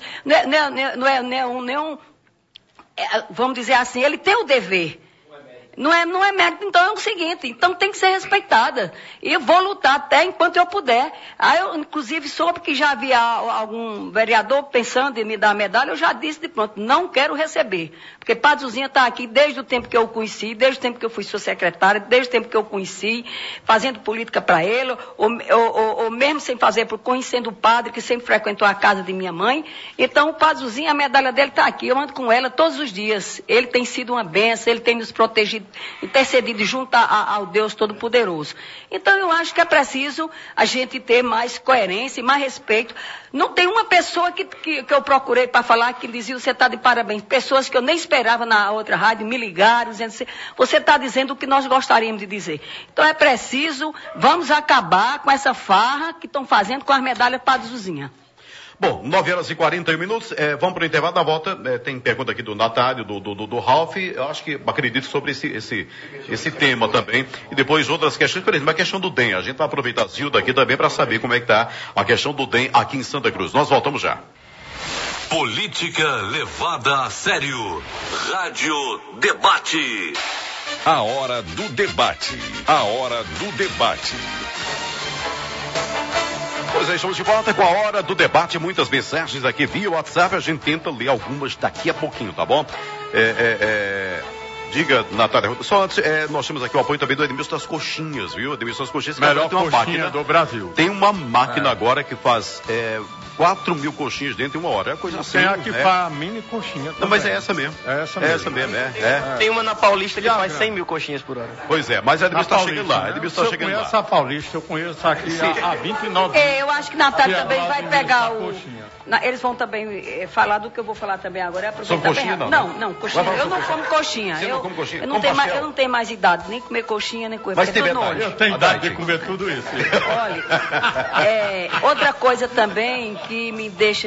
Vamos dizer assim, ele tem o dever. Não é mérito, então é o seguinte, então tem que ser respeitada. E eu vou lutar até enquanto eu puder. Aí eu, inclusive, soube que já havia algum vereador pensando em me dar a medalha, eu já disse de pronto, não quero receber. Porque Padre Zuzinha está aqui desde o tempo que eu o conheci, desde o tempo que eu fui sua secretária, desde o tempo que eu o conheci, fazendo política para ele, ou mesmo sem fazer, conhecendo o padre que sempre frequentou a casa de minha mãe. Então o Padre Zuzinha, a medalha dele está aqui, eu ando com ela todos os dias. Ele tem sido uma bênção, ele tem nos protegido, intercedido junto ao Deus Todo-Poderoso. Então eu acho que é preciso a gente ter mais coerência e mais respeito. Não tem uma pessoa que eu procurei para falar que dizia, você está de parabéns. Pessoas que eu nem esperava na outra rádio me ligaram dizendo assim, você está dizendo o que nós gostaríamos de dizer. Então é preciso, vamos acabar com essa farra que estão fazendo com as medalhas Padre Zuzinha. Bom, 9h41, vamos para o intervalo da volta. Tem pergunta aqui do Natália, do Ralph. Eu acho que acredito sobre esse tema também. E depois outras questões, por exemplo, a questão do DEM. A gente vai aproveitar a Zilda aqui também para saber como é que está a questão do DEM aqui em Santa Cruz. Nós voltamos já. Política levada a sério. Rádio Debate. A hora do debate. A hora do debate. Pois é, estamos de volta com a hora do debate. Muitas mensagens aqui via WhatsApp. A gente tenta ler algumas daqui a pouquinho, tá bom? Diga, Natália, só antes, nós temos aqui o apoio também do Edmilson das Coxinhas, viu? Edmilson das Coxinhas. Melhor tem uma coxinha máquina do Brasil. Tem uma máquina agora que faz 4.000 coxinhas dentro de uma hora. É coisa assim. Tem a que faz mini coxinha também. Não, mas é essa mesmo. É essa mesmo. Tem uma na Paulista que faz 100.000 coxinhas por hora. Pois é, mas a Edmilson está chegando lá. Eu conheço a Paulista, eu conheço aqui há 29 anos. Eu acho que Natália também vai pegar eles vão também falar do que eu vou falar também agora. Sobre coxinha, não? Não, coxinha. Eu não como coxinha. Você não come coxinha? Eu não tenho mais idade, nem comer coxinha, nem coisa. Mas tem verdade. Eu tenho idade de comer tudo isso. Olha, outra coisa também que me deixa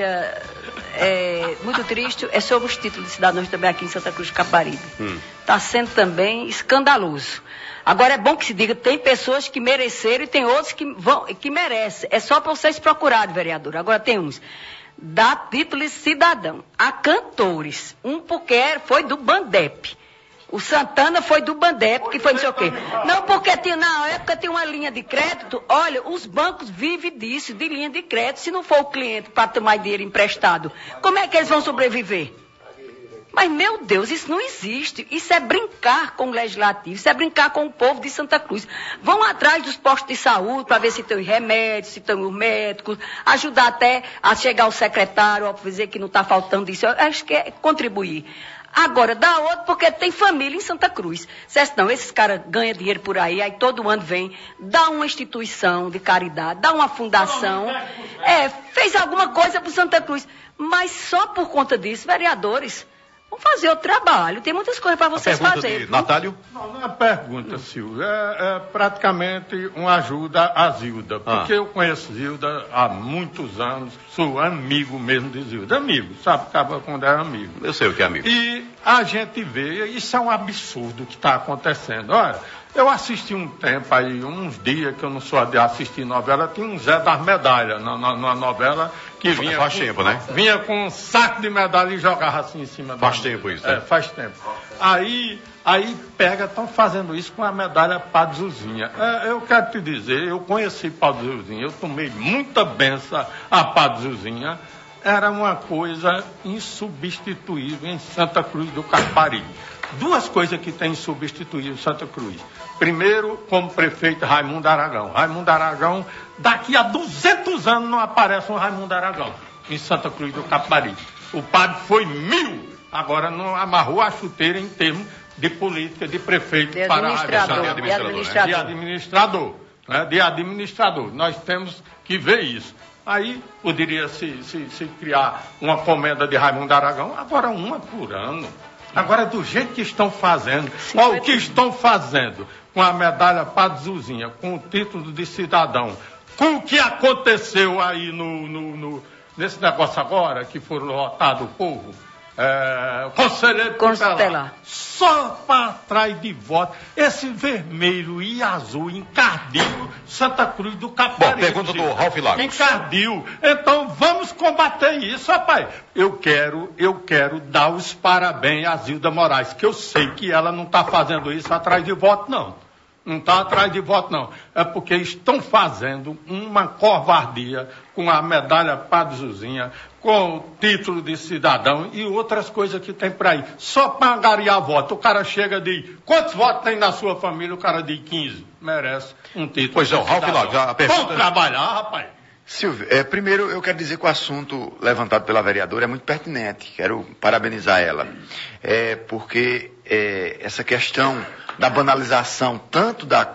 muito triste é sobre os títulos de cidadãos também aqui em Santa Cruz do Capibaribe. Está sendo também escandaloso. Agora é bom que se diga, tem pessoas que mereceram e tem outros que merecem. É só para vocês procurarem, vereador. Agora tem uns. Dá título de cidadão a cantores. Porque foi do Bandep. O Santana foi do Bandep, que foi não sei o quê. Não, porque na época tinha uma linha de crédito. Olha, os bancos vivem disso, de linha de crédito. Se não for o cliente para tomar dinheiro emprestado, como é que eles vão sobreviver? Mas, meu Deus, isso não existe. Isso é brincar com o legislativo, isso é brincar com o povo de Santa Cruz. Vão atrás dos postos de saúde para ver se tem os remédios, se tem os médicos, ajudar até a chegar ao secretário, a dizer que não está faltando isso. Eu acho que é contribuir. Agora, dá outro porque tem família em Santa Cruz. Não, esses caras ganham dinheiro por aí todo ano vem, dá uma instituição de caridade, dá uma fundação, fez alguma coisa para Santa Cruz. Mas só por conta disso, vereadores, vamos fazer o trabalho. Tem muitas coisas para vocês fazerem. Natálio? Não é pergunta, Silvio. É praticamente uma ajuda a Zilda. Porque eu conheço Zilda há muitos anos. Sou amigo mesmo de Zilda. Amigo, sabe? Acaba quando é amigo. Eu sei o que é amigo. E a gente vê, isso é um absurdo que está acontecendo. Olha, eu assisti um tempo aí, uns dias que eu não sou de assistir novela, tinha um Zé das Medalhas na novela que vinha. Faz tempo, né? Vinha com um saco de medalha e jogava assim em cima da. Faz tempo isso, né? Faz tempo. Aí estão fazendo isso com a medalha Padre Zuzinha. Eu quero te dizer, eu conheci Padre Zuzinha, eu tomei muita benção a Padre Zuzinha. era uma coisa insubstituível em Santa Cruz do Capibaribe. Duas coisas que tem insubstituível em Santa Cruz. Primeiro, como prefeito Raimundo Aragão. Raimundo Aragão, daqui a 200 anos não aparece um Raimundo Aragão em Santa Cruz do Capibaribe. O padre foi 1000, agora não amarrou a chuteira em termos de política de prefeito para de administrador. Nós temos que ver isso. Aí poderia se criar uma comenda de Raimundo Aragão, agora uma por ano. Agora, do jeito que estão fazendo, olha o que estão fazendo com a medalha Padre Zuzinha, com o título de cidadão, com o que aconteceu aí nesse negócio agora, que foram lotados o povo, conselheiro tutelar, só para trás de voto, esse vermelho e azul encardil Santa Cruz do Capibaribe. Bom, pergunta do Ralf Lagos. Encardil. Então vamos combater isso, rapaz. Eu quero dar os parabéns a Zilda Moraes, que eu sei que ela não está fazendo isso atrás de voto, não. Não está atrás de voto, não. É porque estão fazendo uma covardia com a medalha Padre Zuzinha, com o título de cidadão e outras coisas que tem por aí. Só para angariar voto. O cara chega e diz, quantos votos tem na sua família? O cara diz 15. Merece um título. Pois é, o Ralf Lagos, a pergunta... Vamos trabalhar, rapaz. Silvio, primeiro eu quero dizer que o assunto levantado pela vereadora é muito pertinente. Quero parabenizar ela. Porque essa questão da banalização tanto da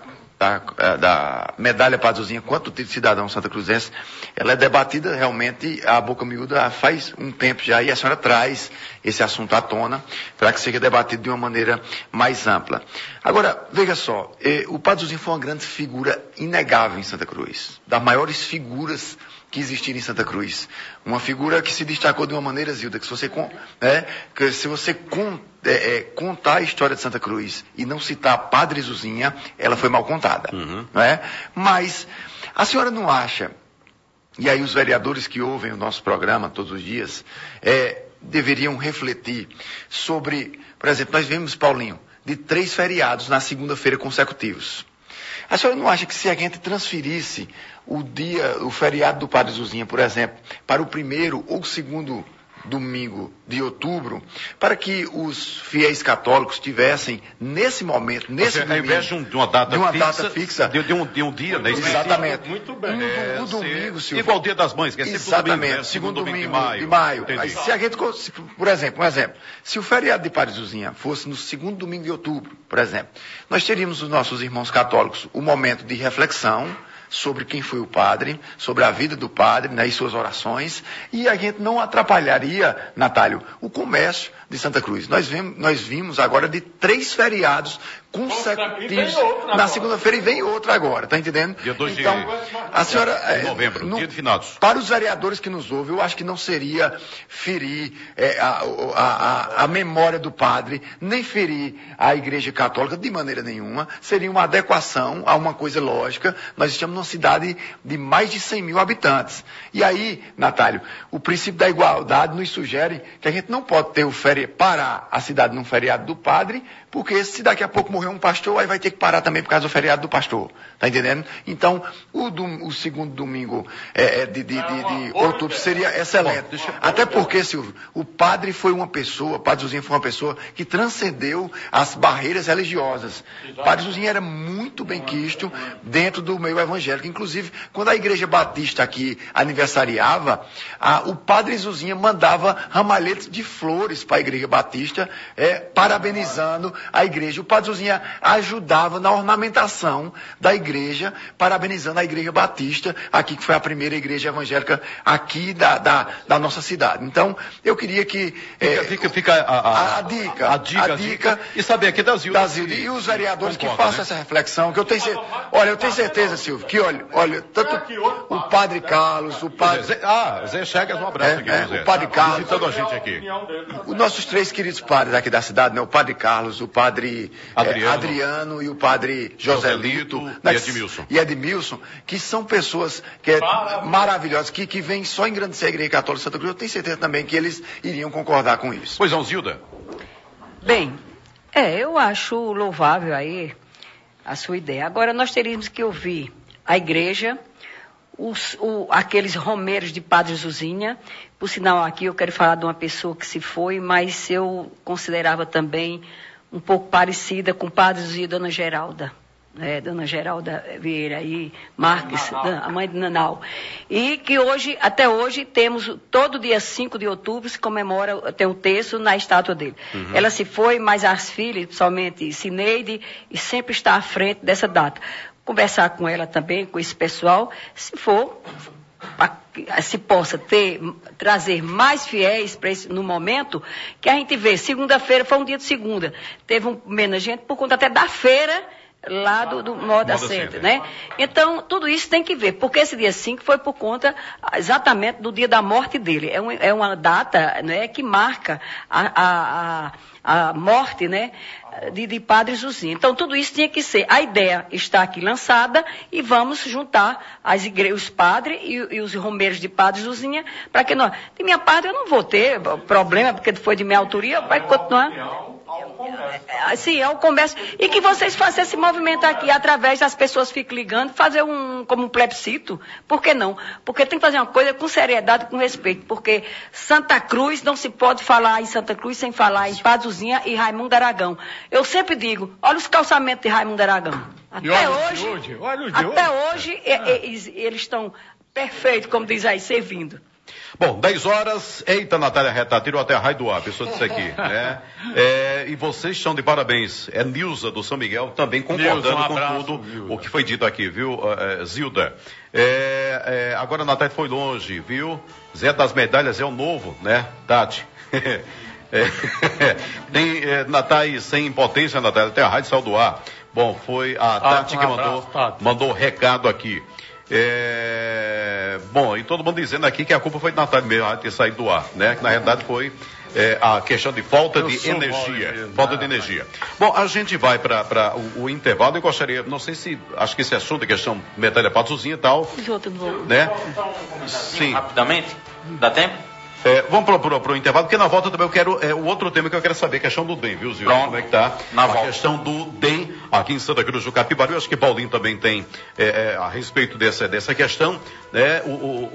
medalha Padre Zuzinha quanto do título de cidadão Santa Cruzense, ela é debatida realmente a boca miúda faz um tempo já, e a senhora traz esse assunto à tona para que seja debatido de uma maneira mais ampla. Agora, veja só, o Padre Zuzinha foi uma grande figura inegável em Santa Cruz, das maiores figuras que existiram em Santa Cruz. Uma figura que se destacou de uma maneira, Zilda, que se você contar a história de Santa Cruz e não citar Padre Zuzinha, ela foi mal contada. Não é? Mas a senhora não acha, e aí os vereadores que ouvem o nosso programa todos os dias, deveriam refletir sobre, por exemplo, nós vimos, Paulinho, de 3 feriados na segunda-feira consecutivos. A senhora não acha que se a gente transferisse o feriado do Padre Zuzinha, por exemplo, para o 1º ou 2º domingo de outubro, para que os fiéis católicos tivessem, nesse momento, domingo, ao invés de uma data fixa, de um dia, né? Exatamente. Muito bem. Um domingo, Silvio. Igual o Dia das Mães, que é sempre exatamente, domingo, né? segundo domingo de maio. Aí, se a gente, por exemplo, se o feriado de Padre Zuzinha fosse no 2º domingo de outubro, por exemplo, nós teríamos os nossos irmãos católicos o momento de reflexão sobre quem foi o padre, sobre a vida do padre, né, e suas orações, e a gente não atrapalharia, Natálio, o comércio de Santa Cruz. Nós vimos agora de 3 feriados consecutivos na segunda-feira e vem outra agora, tá entendendo? Dia 2 então, a senhora, de novembro, dia de finados. Para os vereadores que nos ouvem, eu acho que não seria ferir a memória do padre, nem ferir a Igreja Católica de maneira nenhuma, seria uma adequação a uma coisa lógica. Nós estamos numa cidade de mais de 100 mil habitantes. E aí, Natálio, o princípio da igualdade nos sugere que a gente não pode ter parar a cidade num feriado do padre, porque se daqui a pouco morrer um pastor, aí vai ter que parar também por causa do feriado do pastor. Tá entendendo? Então, o segundo domingo de outubro seria excelente. Até porque, Silvio, o padre Padre Zuzinha foi uma pessoa que transcendeu as barreiras religiosas. Padre Zuzinha era muito bem quisto dentro do meio evangélico. Inclusive, quando a Igreja Batista aqui aniversariava, o Padre Zuzinha mandava ramalhetes de flores para a Igreja Batista, parabenizando a igreja. O Padre Zuzinha ajudava na ornamentação da igreja, parabenizando a Igreja Batista, aqui que foi a primeira igreja evangélica aqui da nossa cidade. Então, eu queria que... Fica a dica. E saber aqui da Zilda. E os vereadores que façam essa reflexão, que eu tenho certeza, Silvio, que olha, tanto o Padre Carlos, o Padre... Zé Chagas, um abraço aqui, Zé. O Padre Carlos... Visitando a gente aqui. Os nossos 3 queridos padres aqui da cidade, né? O Padre Carlos, o Padre Adriano e o Padre Joselito e Edmilson, que são pessoas maravilhosas, que vêm só engrandecer a Igreja Católica de Santa Cruz. Eu tenho certeza também que eles iriam concordar com isso. Pois não, Zilda? Bem, eu acho louvável aí a sua ideia. Agora nós teríamos que ouvir a igreja, aqueles romeiros de Padre Zuzinha. Por sinal, aqui eu quero falar de uma pessoa que se foi, mas eu considerava também um pouco parecida com Padre Zuzinha e Dona Geralda. Dona Geralda Vieira aí, Marques, a mãe de Nanau. E que hoje, até hoje, temos, todo dia 5 de outubro, se comemora, tem um terço na estátua dele. Uhum. Ela se foi, mas as filhas, principalmente Cineide, e sempre está à frente dessa data. Conversar com ela também, com esse pessoal, se for, se possa trazer mais fiéis para esse, no momento, que a gente vê, segunda-feira foi um dia de segunda, teve menos gente por conta até da feira, lá do Moda Center, né? Então, tudo isso tem que ver, porque esse dia 5 foi por conta exatamente do dia da morte dele. É uma data, né, que marca a morte, né, de Padre Zuzinha. Então, tudo isso tinha que ser. A ideia está aqui lançada e vamos juntar os padres e os romeiros de Padre Zuzinha para que nós... De minha parte, eu não vou ter problema, porque foi de minha autoria, vai continuar... Sim, é o comércio. E que vocês façam esse movimento aqui, através das pessoas ficam ligando, fazer como um plebiscito. Por que não? Porque tem que fazer uma coisa com seriedade, com respeito. Porque Santa Cruz, não se pode falar em Santa Cruz sem falar em Padre Zuzinha e Raimundo Aragão. Eu sempre digo, olha os calçamentos de Raimundo Aragão. Até hoje, eles estão perfeitos, como diz aí, servindo. Bom, 10 horas, eita, Natália Reta, tirou até a raio do ar, a pessoa disse aqui, né? E vocês estão de parabéns. É Nilza do São Miguel, também concordando com tudo o que foi dito aqui, viu, Zilda? Agora a Natália foi longe, viu? Zé das Medalhas é o novo, né, Tati? Tem Natália sem impotência, Natália, até a rádio saiu do ar. Bom, foi a Tati que mandou o recado aqui. Bom, e todo mundo dizendo aqui que a culpa foi de Natália mesmo, ter saído do ar, né? Que na realidade foi a questão de falta de energia. Bom, a gente vai para o intervalo. Eu gostaria, não sei se, acho que esse assunto, a questão medalha Patuzinha e tal, né? Sim. Rapidamente, dá tempo? Vamos pro intervalo, porque na volta também eu quero, o outro tema que eu quero saber, a questão do DEM, viu, Zil? Como é que tá a questão do DEM aqui em Santa Cruz do Capibaribe? Eu acho que Paulinho também tem a respeito dessa questão, né?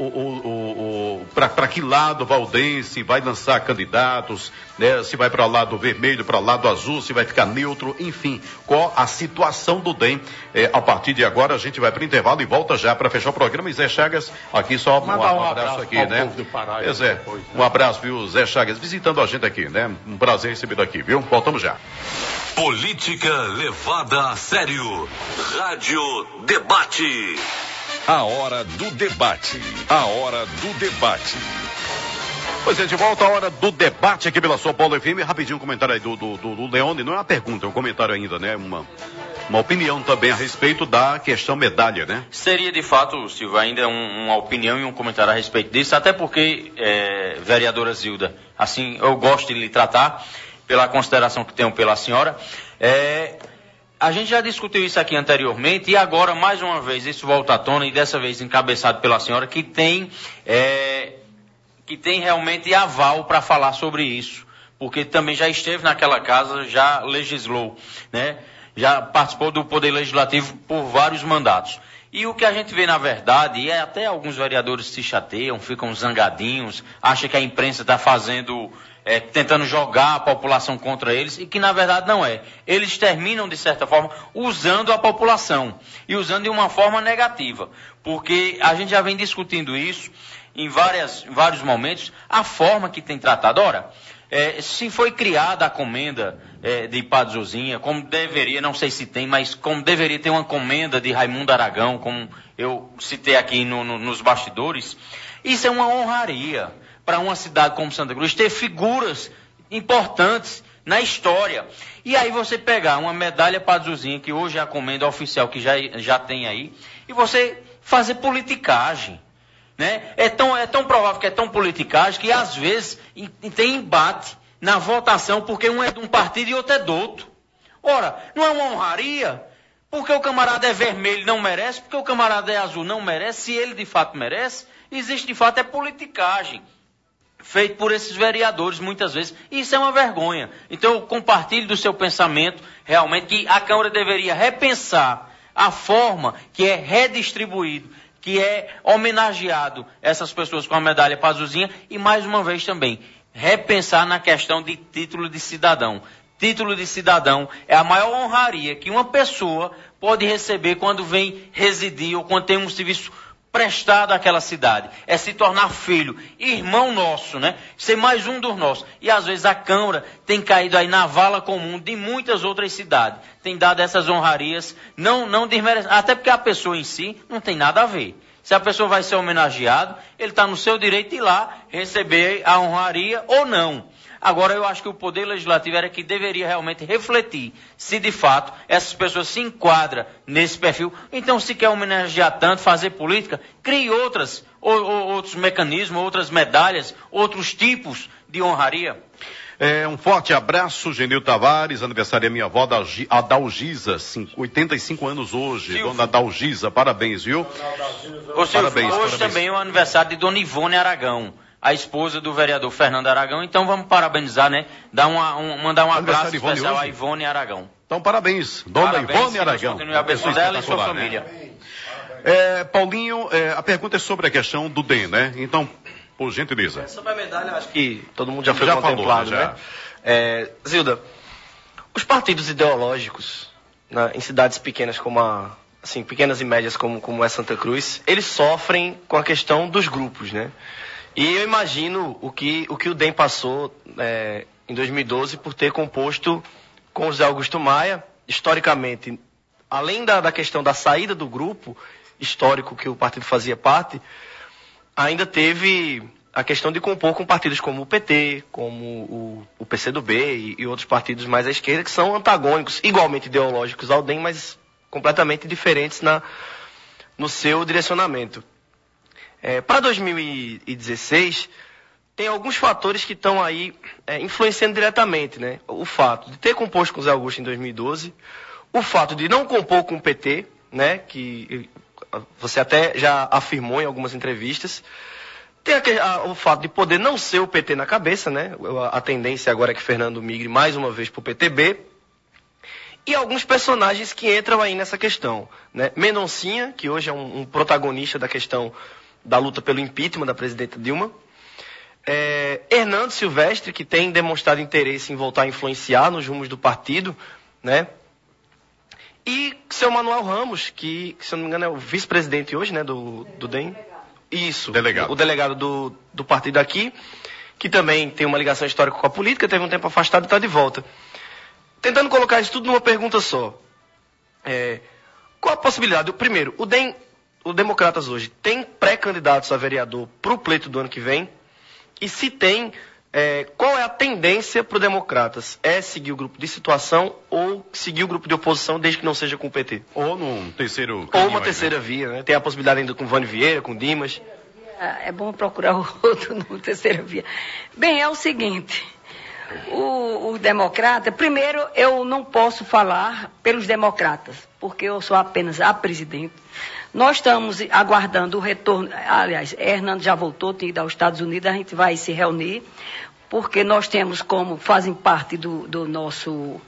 Para que lado vai o DEM, se vai lançar candidatos, né? Se vai para o lado vermelho, para o lado azul, se vai ficar neutro, enfim, qual a situação do DEM a partir de agora. A gente vai para o intervalo e volta já para fechar o programa. E Zé Chagas, aqui só um abraço aqui, né? Um abraço, viu, Zé Chagas, visitando a gente aqui, né? Um prazer recebido aqui, viu? Voltamos já. Política levada a sério. Rádio Debate. A hora do debate. A hora do debate. Pois é, de volta a hora do debate aqui pela sua Paulo FM. Rapidinho um comentário aí do Leone, não é uma pergunta, é um comentário ainda, né? Uma opinião também a respeito da questão medalha, né? Seria de fato, Silvio, ainda uma opinião e um comentário a respeito disso, até porque, vereadora Zilda, assim, eu gosto de lhe tratar, pela consideração que tenho pela senhora. A gente já discutiu isso aqui anteriormente e agora, mais uma vez, isso volta à tona e dessa vez encabeçado pela senhora, que tem realmente aval para falar sobre isso, porque também já esteve naquela casa, já legislou, né? Já participou do Poder Legislativo por vários mandatos. E o que a gente vê, na verdade, até alguns vereadores se chateiam, ficam zangadinhos, acham que a imprensa está tentando jogar a população contra eles, e que na verdade não é. Eles terminam, de certa forma, usando a população, e usando de uma forma negativa, porque a gente já vem discutindo isso em vários momentos, a forma que tem tratado. Ora, se foi criada a comenda de Padre Zuzinha, como deveria, não sei se tem, mas como deveria ter uma comenda de Raimundo Aragão, como eu citei aqui nos bastidores, isso é uma honraria para uma cidade como Santa Cruz ter figuras importantes na história. E aí você pegar uma medalha Padre Zuzinha, que hoje é a comenda oficial que já tem aí, e você fazer politicagem. Né? É tão provável que é tão politicagem que às vezes tem embate na votação porque um é de um partido e outro é do outro. Ora, não é uma honraria? Porque o camarada é vermelho não merece, porque o camarada é azul não merece, se ele de fato merece, existe de fato politicagem feito por esses vereadores muitas vezes. Isso é uma vergonha. Então eu compartilho do seu pensamento realmente que a Câmara deveria repensar a forma que é redistribuído, que é homenageado essas pessoas com a medalha Pazuzinha e, mais uma vez também, repensar na questão de título de cidadão. Título de cidadão é a maior honraria que uma pessoa pode receber quando vem residir ou quando tem um serviço prestado àquela cidade. É se tornar filho, irmão nosso, né? Ser mais um dos nossos. E às vezes a Câmara tem caído aí na vala comum de muitas outras cidades. Tem dado essas honrarias, não desmerecendo, até porque a pessoa em si não tem nada a ver. Se a pessoa vai ser homenageado, ele está no seu direito de ir lá receber a honraria ou não. Agora, eu acho que o Poder Legislativo era que deveria realmente refletir se, de fato, essas pessoas se enquadram nesse perfil. Então, se quer homenagear tanto, fazer política, crie outros mecanismos, outras medalhas, outros tipos de honraria. Um forte abraço, Genil Tavares, aniversário da minha avó, a Dalgisa, 85 anos hoje. Silvio. Dona Dalgisa, parabéns, viu? Parabéns. Hoje também é o aniversário de Dona Ivone Aragão, a esposa do vereador Fernando Aragão. Então vamos parabenizar, né? Mandar um abraço especial hoje? A Ivone Aragão. Então parabéns, Dona Ivone Aragão. Continue abençoando ela e sua família. Paulinho, a pergunta é sobre a questão do DEM, né? Então, por gentileza. Sobre a medalha, acho que todo mundo já foi contemplado, falou, né? Zilda, os partidos ideológicos, né, em cidades pequenas pequenas e médias como é Santa Cruz, eles sofrem com a questão dos grupos, né? E eu imagino o que o DEM passou em 2012 por ter composto com o José Augusto Maia, historicamente, além da questão da saída do grupo histórico que o partido fazia parte, ainda teve a questão de compor com partidos como o PT, como o PCdoB e outros partidos mais à esquerda, que são antagônicos, igualmente ideológicos ao DEM, mas completamente diferentes no seu direcionamento. Para 2016, tem alguns fatores que estão aí influenciando diretamente, né? O fato de ter composto com o Zé Augusto em 2012, o fato de não compor com o PT, né? Que você até já afirmou em algumas entrevistas. Tem o fato de poder não ser o PT na cabeça, né? A tendência agora é que Fernando migre mais uma vez para o PTB. E alguns personagens que entram aí nessa questão, né? Mendoncinha, que hoje é um protagonista da questão da luta pelo impeachment da presidenta Dilma. Hernando Silvestre, que tem demonstrado interesse em voltar a influenciar nos rumos do partido, né? E seu Manuel Ramos, que se eu não me engano é o vice-presidente hoje, né, do DEM. Isso, delegado. O delegado do partido aqui, que também tem uma ligação histórica com a política, teve um tempo afastado e está de volta. Tentando colocar isso tudo numa pergunta só. Qual a possibilidade? Primeiro, o DEM, o Democratas hoje, tem pré-candidatos a vereador para o pleito do ano que vem? E se tem, qual é a tendência para o Democratas? É seguir o grupo de situação ou seguir o grupo de oposição, desde que não seja com o PT? Ou num terceiro caminho, ou uma terceira via, né? Tem a possibilidade ainda com o Vânio Vieira, com o Dimas. É bom procurar outro no terceira via. Bem, é o seguinte, o democrata, primeiro eu não posso falar pelos democratas, porque eu sou apenas a presidente. Nós estamos aguardando o retorno, aliás, Hernando já voltou, tem ido aos Estados Unidos, a gente vai se reunir, porque nós temos fazem parte do nosso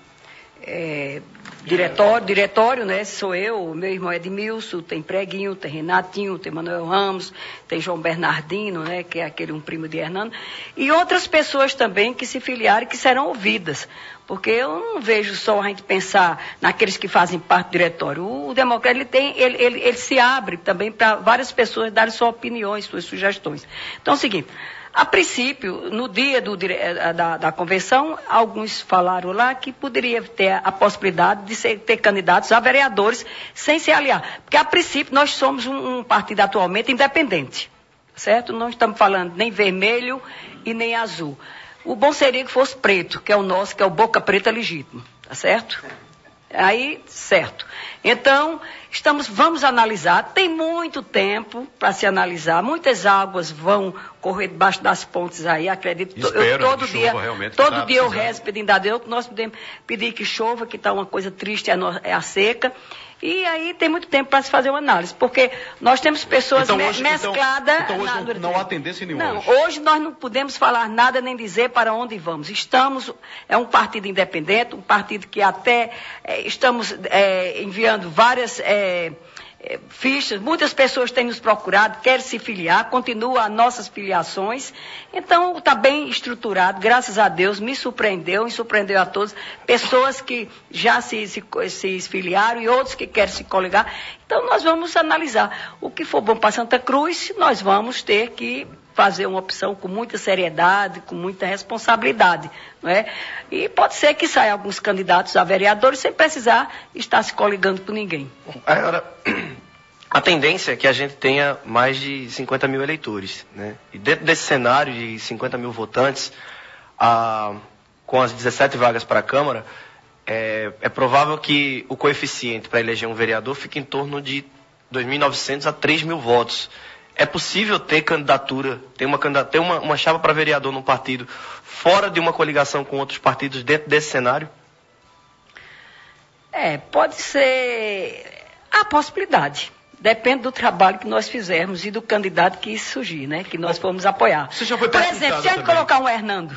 diretório, né? Sou eu, meu irmão Edmilson, tem Preguinho, tem Renatinho, tem Manuel Ramos, tem João Bernardino, né? Que é um primo de Hernando, e outras pessoas também que se filiaram e que serão ouvidas. Porque eu não vejo só a gente pensar naqueles que fazem parte do diretório. O democrata, ele se abre também para várias pessoas darem suas opiniões, suas sugestões. Então é o seguinte, a princípio, no dia da convenção, alguns falaram lá que poderia ter a possibilidade de ter candidatos a vereadores sem se aliar. Porque, a princípio, nós somos um partido atualmente independente, certo? Não estamos falando nem vermelho e nem azul. O bom seria que fosse preto, que é o nosso, que é o Boca Preta legítimo, tá certo? Aí, certo. Então, vamos analisar, tem muito tempo para se analisar, muitas águas vão correr debaixo das pontes aí, acredito. Todo dia eu rezo pedindo a Deus, que nós podemos pedir que chova, que está uma coisa triste, é a seca, E aí tem muito tempo para se fazer uma análise, porque nós temos pessoas então, hoje, mescladas... Então hoje não há tendência nenhuma. Não, hoje nós não podemos falar nada nem dizer para onde vamos. É um partido independente, um partido que até estamos enviando várias... fichas, muitas pessoas têm nos procurado, querem se filiar, continuam as nossas filiações, então está bem estruturado, graças a Deus, me surpreendeu a todos, pessoas que já se filiaram e outros que querem se coligar, então nós vamos analisar, o que for bom para Santa Cruz, nós vamos ter que fazer uma opção com muita seriedade, com muita responsabilidade, não é? E pode ser que saiam alguns candidatos a vereadores sem precisar estar se coligando com ninguém. Agora, a tendência é que a gente tenha mais de 50 mil eleitores, né? E dentro desse cenário de 50 mil votantes, com as 17 vagas para a Câmara, é provável que o coeficiente para eleger um vereador fique em torno de 2.900 a 3.000 votos. É possível ter candidatura, ter uma chapa para vereador num partido fora de uma coligação com outros partidos dentro desse cenário? Pode ser a possibilidade. Depende do trabalho que nós fizermos e do candidato que surgir, né? Que nós formos apoiar. Você já foi Por exemplo, se a gente colocar um Hernando,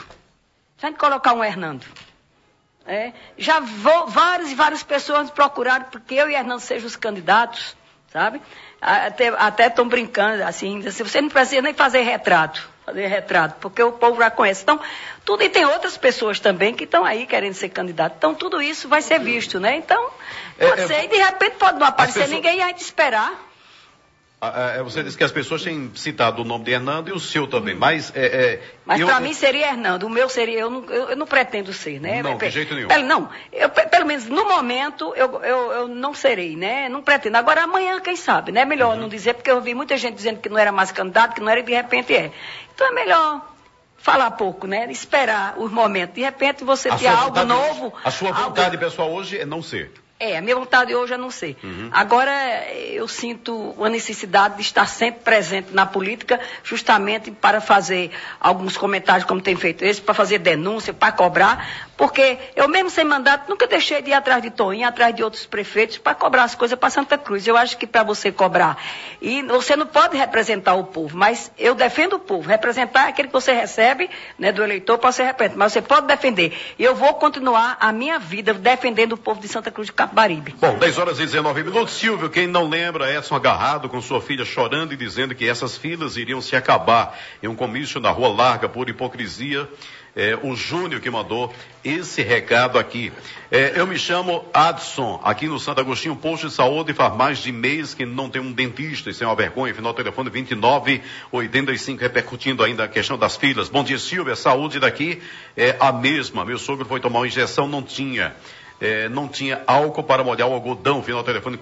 várias pessoas nos procuraram porque eu e Hernando sejam os candidatos, sabe? Até estão brincando, assim, você não precisa nem fazer retrato, porque o povo já conhece. Então, tudo, e tem outras pessoas também que estão aí querendo ser candidato. Então, tudo isso vai ser visto, né? Então, pode ser, e de repente pode não aparecer ninguém e a gente esperar. Você disse que as pessoas têm citado o nome de Hernando e o seu também, mas... Mas para mim seria Hernando, o meu seria... Eu não pretendo ser, né? Não, de jeito nenhum. Pelo menos no momento eu não serei, né? Não pretendo. Agora amanhã, quem sabe, né? Melhor não dizer, porque eu vi muita gente dizendo que não era mais candidato, que não era e de repente é. Então é melhor falar pouco, né? Esperar os momentos. De repente você ter algo novo... A sua vontade pessoal hoje é não ser. A minha vontade hoje é não ser. Agora, eu sinto uma necessidade de estar sempre presente na política, justamente para fazer alguns comentários, como tem feito esse, para fazer denúncia, para cobrar, porque eu mesmo sem mandato nunca deixei de ir atrás de Toinho, atrás de outros prefeitos, para cobrar as coisas para Santa Cruz. Eu acho que para você cobrar, e você não pode representar o povo, mas eu defendo o povo. Representar é aquele que você recebe, né, do eleitor para ser representante, mas você pode defender. E eu vou continuar a minha vida defendendo o povo de Santa Cruz de Capibaribe. Bom, 10 horas e 19 minutos. Silvio, quem não lembra, Edson agarrado com sua filha chorando e dizendo que essas filas iriam se acabar em um comício na Rua Larga por hipocrisia. O Júnior que mandou esse recado aqui. Eu me chamo Adson, aqui no Santo Agostinho, posto de saúde, faz mais de mês que não tem um dentista, isso é uma vergonha. Final do telefone 2985, repercutindo ainda a questão das filas. Bom dia, Silvio, a saúde daqui é a mesma. Meu sogro foi tomar uma injeção, não tinha álcool para molhar o algodão. Final do telefone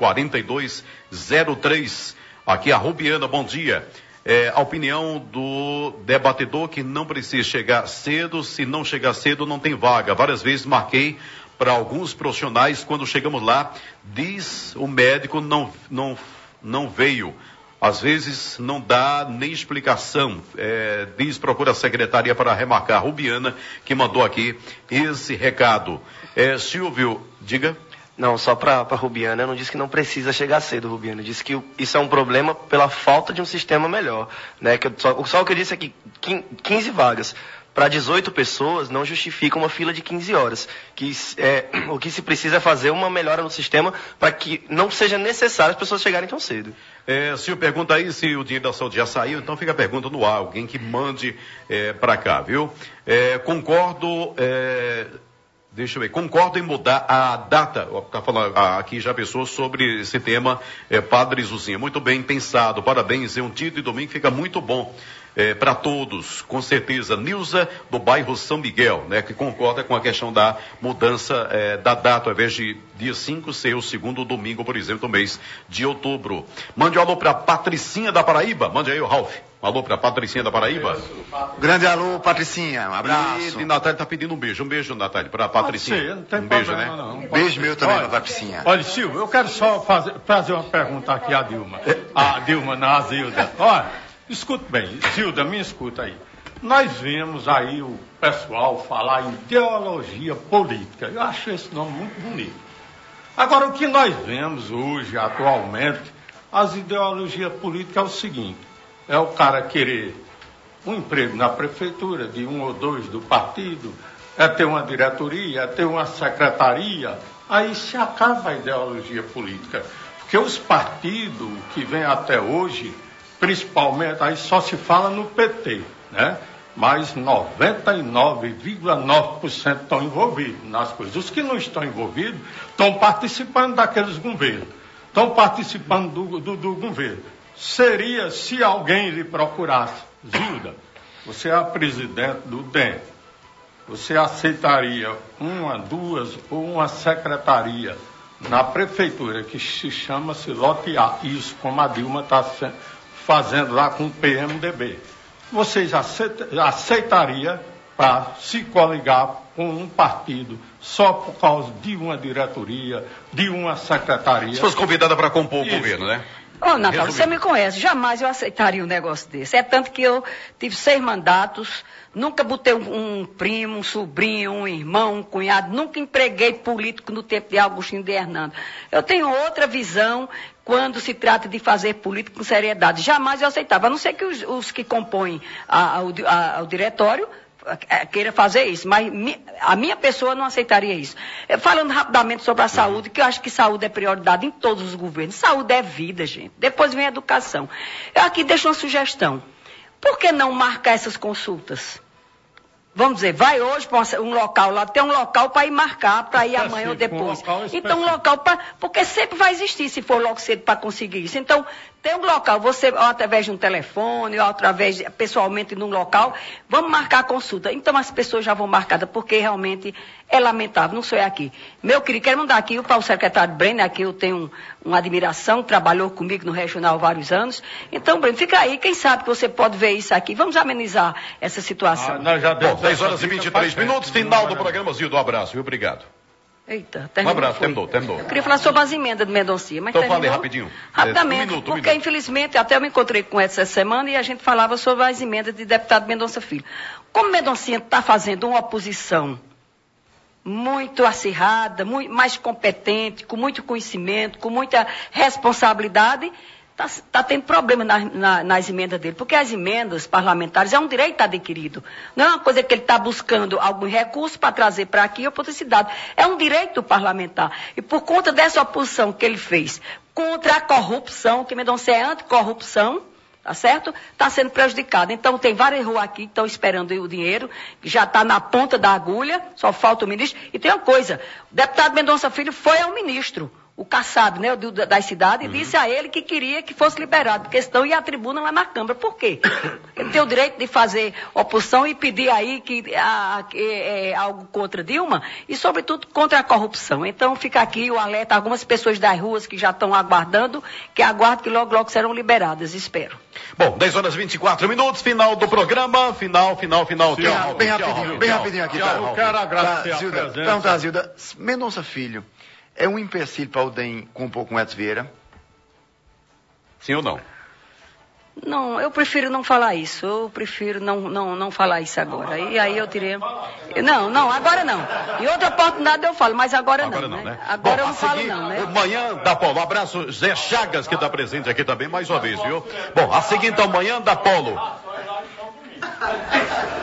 4203. Aqui a Rubiana, bom dia. A opinião do debatedor que não precisa chegar cedo, se não chegar cedo não tem vaga. Várias vezes marquei para alguns profissionais, quando chegamos lá, diz o médico não veio. Às vezes não dá nem explicação. Diz, procura a secretaria para remarcar. Rubiana que mandou aqui esse recado. Silvio, diga. Não, só para Rubiana, eu não disse que não precisa chegar cedo, Rubiana. Eu disse que isso é um problema pela falta de um sistema melhor, né? Só o que eu disse é que 15 vagas para 18 pessoas não justifica uma fila de 15 horas. O que se precisa é fazer uma melhora no sistema para que não seja necessário as pessoas chegarem tão cedo. Silvio, pergunta aí se o dinheiro da saúde já saiu, então fica a pergunta no ar, alguém que mande para cá, viu? Concordo... Deixa eu ver, concordo em mudar a data, está falando aqui já pessoas sobre esse tema, Padre Zuzinha, muito bem pensado, parabéns, um dia de domingo fica muito bom para todos, com certeza. Nilza, do bairro São Miguel, né, que concorda com a questão da mudança da data, ao invés de dia 5 ser o segundo domingo, por exemplo, do mês de outubro. Mande um alô para Patricinha da Paraíba, mande aí o Ralf. Um alô para Patricinha da Paraíba. Grande alô, Patricinha, um abraço. E Natália está pedindo um beijo, Natália, para Patricinha. Não tem beijo, problema, né? Não. Beijo meu também para Patricinha. Olha, Silvio, eu quero só fazer uma pergunta aqui à Dilma. A Zilda. Olha, escuta bem, Zilda, me escuta aí. Nós vimos aí o pessoal falar em ideologia política. Eu acho esse nome muito bonito. Agora, o que nós vemos hoje, atualmente, as ideologias políticas é o seguinte: é o cara querer um emprego na prefeitura, de um ou dois do partido, é ter uma diretoria, é ter uma secretaria, aí se acaba a ideologia política. Porque os partidos que vêm até hoje, principalmente, aí só se fala no PT, né? Mas 99,9% estão envolvidos nas coisas. Os que não estão envolvidos estão participando daqueles governos, estão participando do governo. Seria se alguém lhe procurasse: Zilda, você é a presidente do DEM, você aceitaria uma, duas ou uma secretaria na prefeitura que se chama-se lotear, isso como a Dilma está fazendo lá com o PMDB. Vocês aceitariam para se coligar com um partido só por causa de uma diretoria, de uma secretaria? Se fosse convidada para compor o governo, né? Ô, Natal, você me conhece, jamais eu aceitaria um negócio desse. É tanto que eu tive 6 mandatos, nunca botei um primo, um sobrinho, um irmão, um cunhado, nunca empreguei político no tempo de Agostinho de Hernando. Eu tenho outra visão quando se trata de fazer política com seriedade. Jamais eu aceitava, a não ser que os que compõem o diretório queira fazer isso, mas a minha pessoa não aceitaria isso. Falando rapidamente sobre a saúde, que eu acho que saúde é prioridade em todos os governos. Saúde é vida, gente. Depois vem a educação. Eu aqui deixo uma sugestão. Por que não marcar essas consultas? Vamos dizer, vai hoje para um local lá, tem um local para ir marcar, para ir amanhã ou depois. Então, um local para... Porque sempre vai existir, se for logo cedo para conseguir isso. Então, tem um local, você, ou através de um telefone, ou através, pessoalmente, num local, vamos marcar a consulta. Então, as pessoas já vão marcadas, porque realmente é lamentável, não sou eu aqui. Meu querido, quero mandar aqui para o secretário Brenner, aqui eu tenho uma admiração, trabalhou comigo no regional há vários anos. Então, Brenner, fica aí, quem sabe que você pode ver isso aqui. Vamos amenizar essa situação. Bom, 10 horas e 23 minutos, final do programa, Zildo, um abraço, viu? Obrigado. Eita, terminou. Um abraço, terminou. Eu queria falar sobre as emendas do Mendonça, mas então fale rapidinho. Rapidamente, porque infelizmente, até eu me encontrei com essa semana e a gente falava sobre as emendas de deputado Mendonça Filho. Como Mendonça está fazendo uma oposição muito acirrada, muito mais competente, com muito conhecimento, com muita responsabilidade, está tendo problema nas emendas dele, porque as emendas parlamentares é um direito adquirido. Não é uma coisa que ele está buscando algum recurso para trazer para aqui ou para outra cidade. É um direito parlamentar. E por conta dessa oposição que ele fez contra a corrupção, que Mendonça é anticorrupção, tá certo? Está sendo prejudicado. Então, tem várias ruas aqui que estão esperando o dinheiro, que já está na ponta da agulha, só falta o ministro. E tem uma coisa, o deputado Mendonça Filho foi ao ministro, o Kassab, né, da cidade, e disse a ele que queria que fosse liberado, porque senão ia à tribuna lá na Câmara. Por quê? Ele tem o direito de fazer oposição e pedir aí algo contra Dilma e, sobretudo, contra a corrupção. Então, fica aqui o alerta a algumas pessoas das ruas que já estão aguardando, que aguardam que logo, logo serão liberadas, espero. Bom, 10 horas e 24 minutos, final do programa, final. Tchau, bem rapidinho aqui. Tchau, eu quero agradecer a presença. Então, Zilda, Mendonça Filho é um empecilho para o DEM compor com Edson Vieira? Sim ou não? Não, eu prefiro não falar isso. Eu prefiro não falar isso agora. E aí eu tirei... Não, agora não. Em outra oportunidade eu falo, mas agora não, né? Agora eu não falo não, né? Manhã da Polo. Um abraço, Zé Chagas, que está presente aqui também mais uma vez, viu? Bom, a seguir então, Manhã da Polo.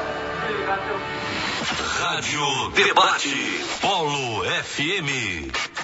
Rádio Debate, Polo FM.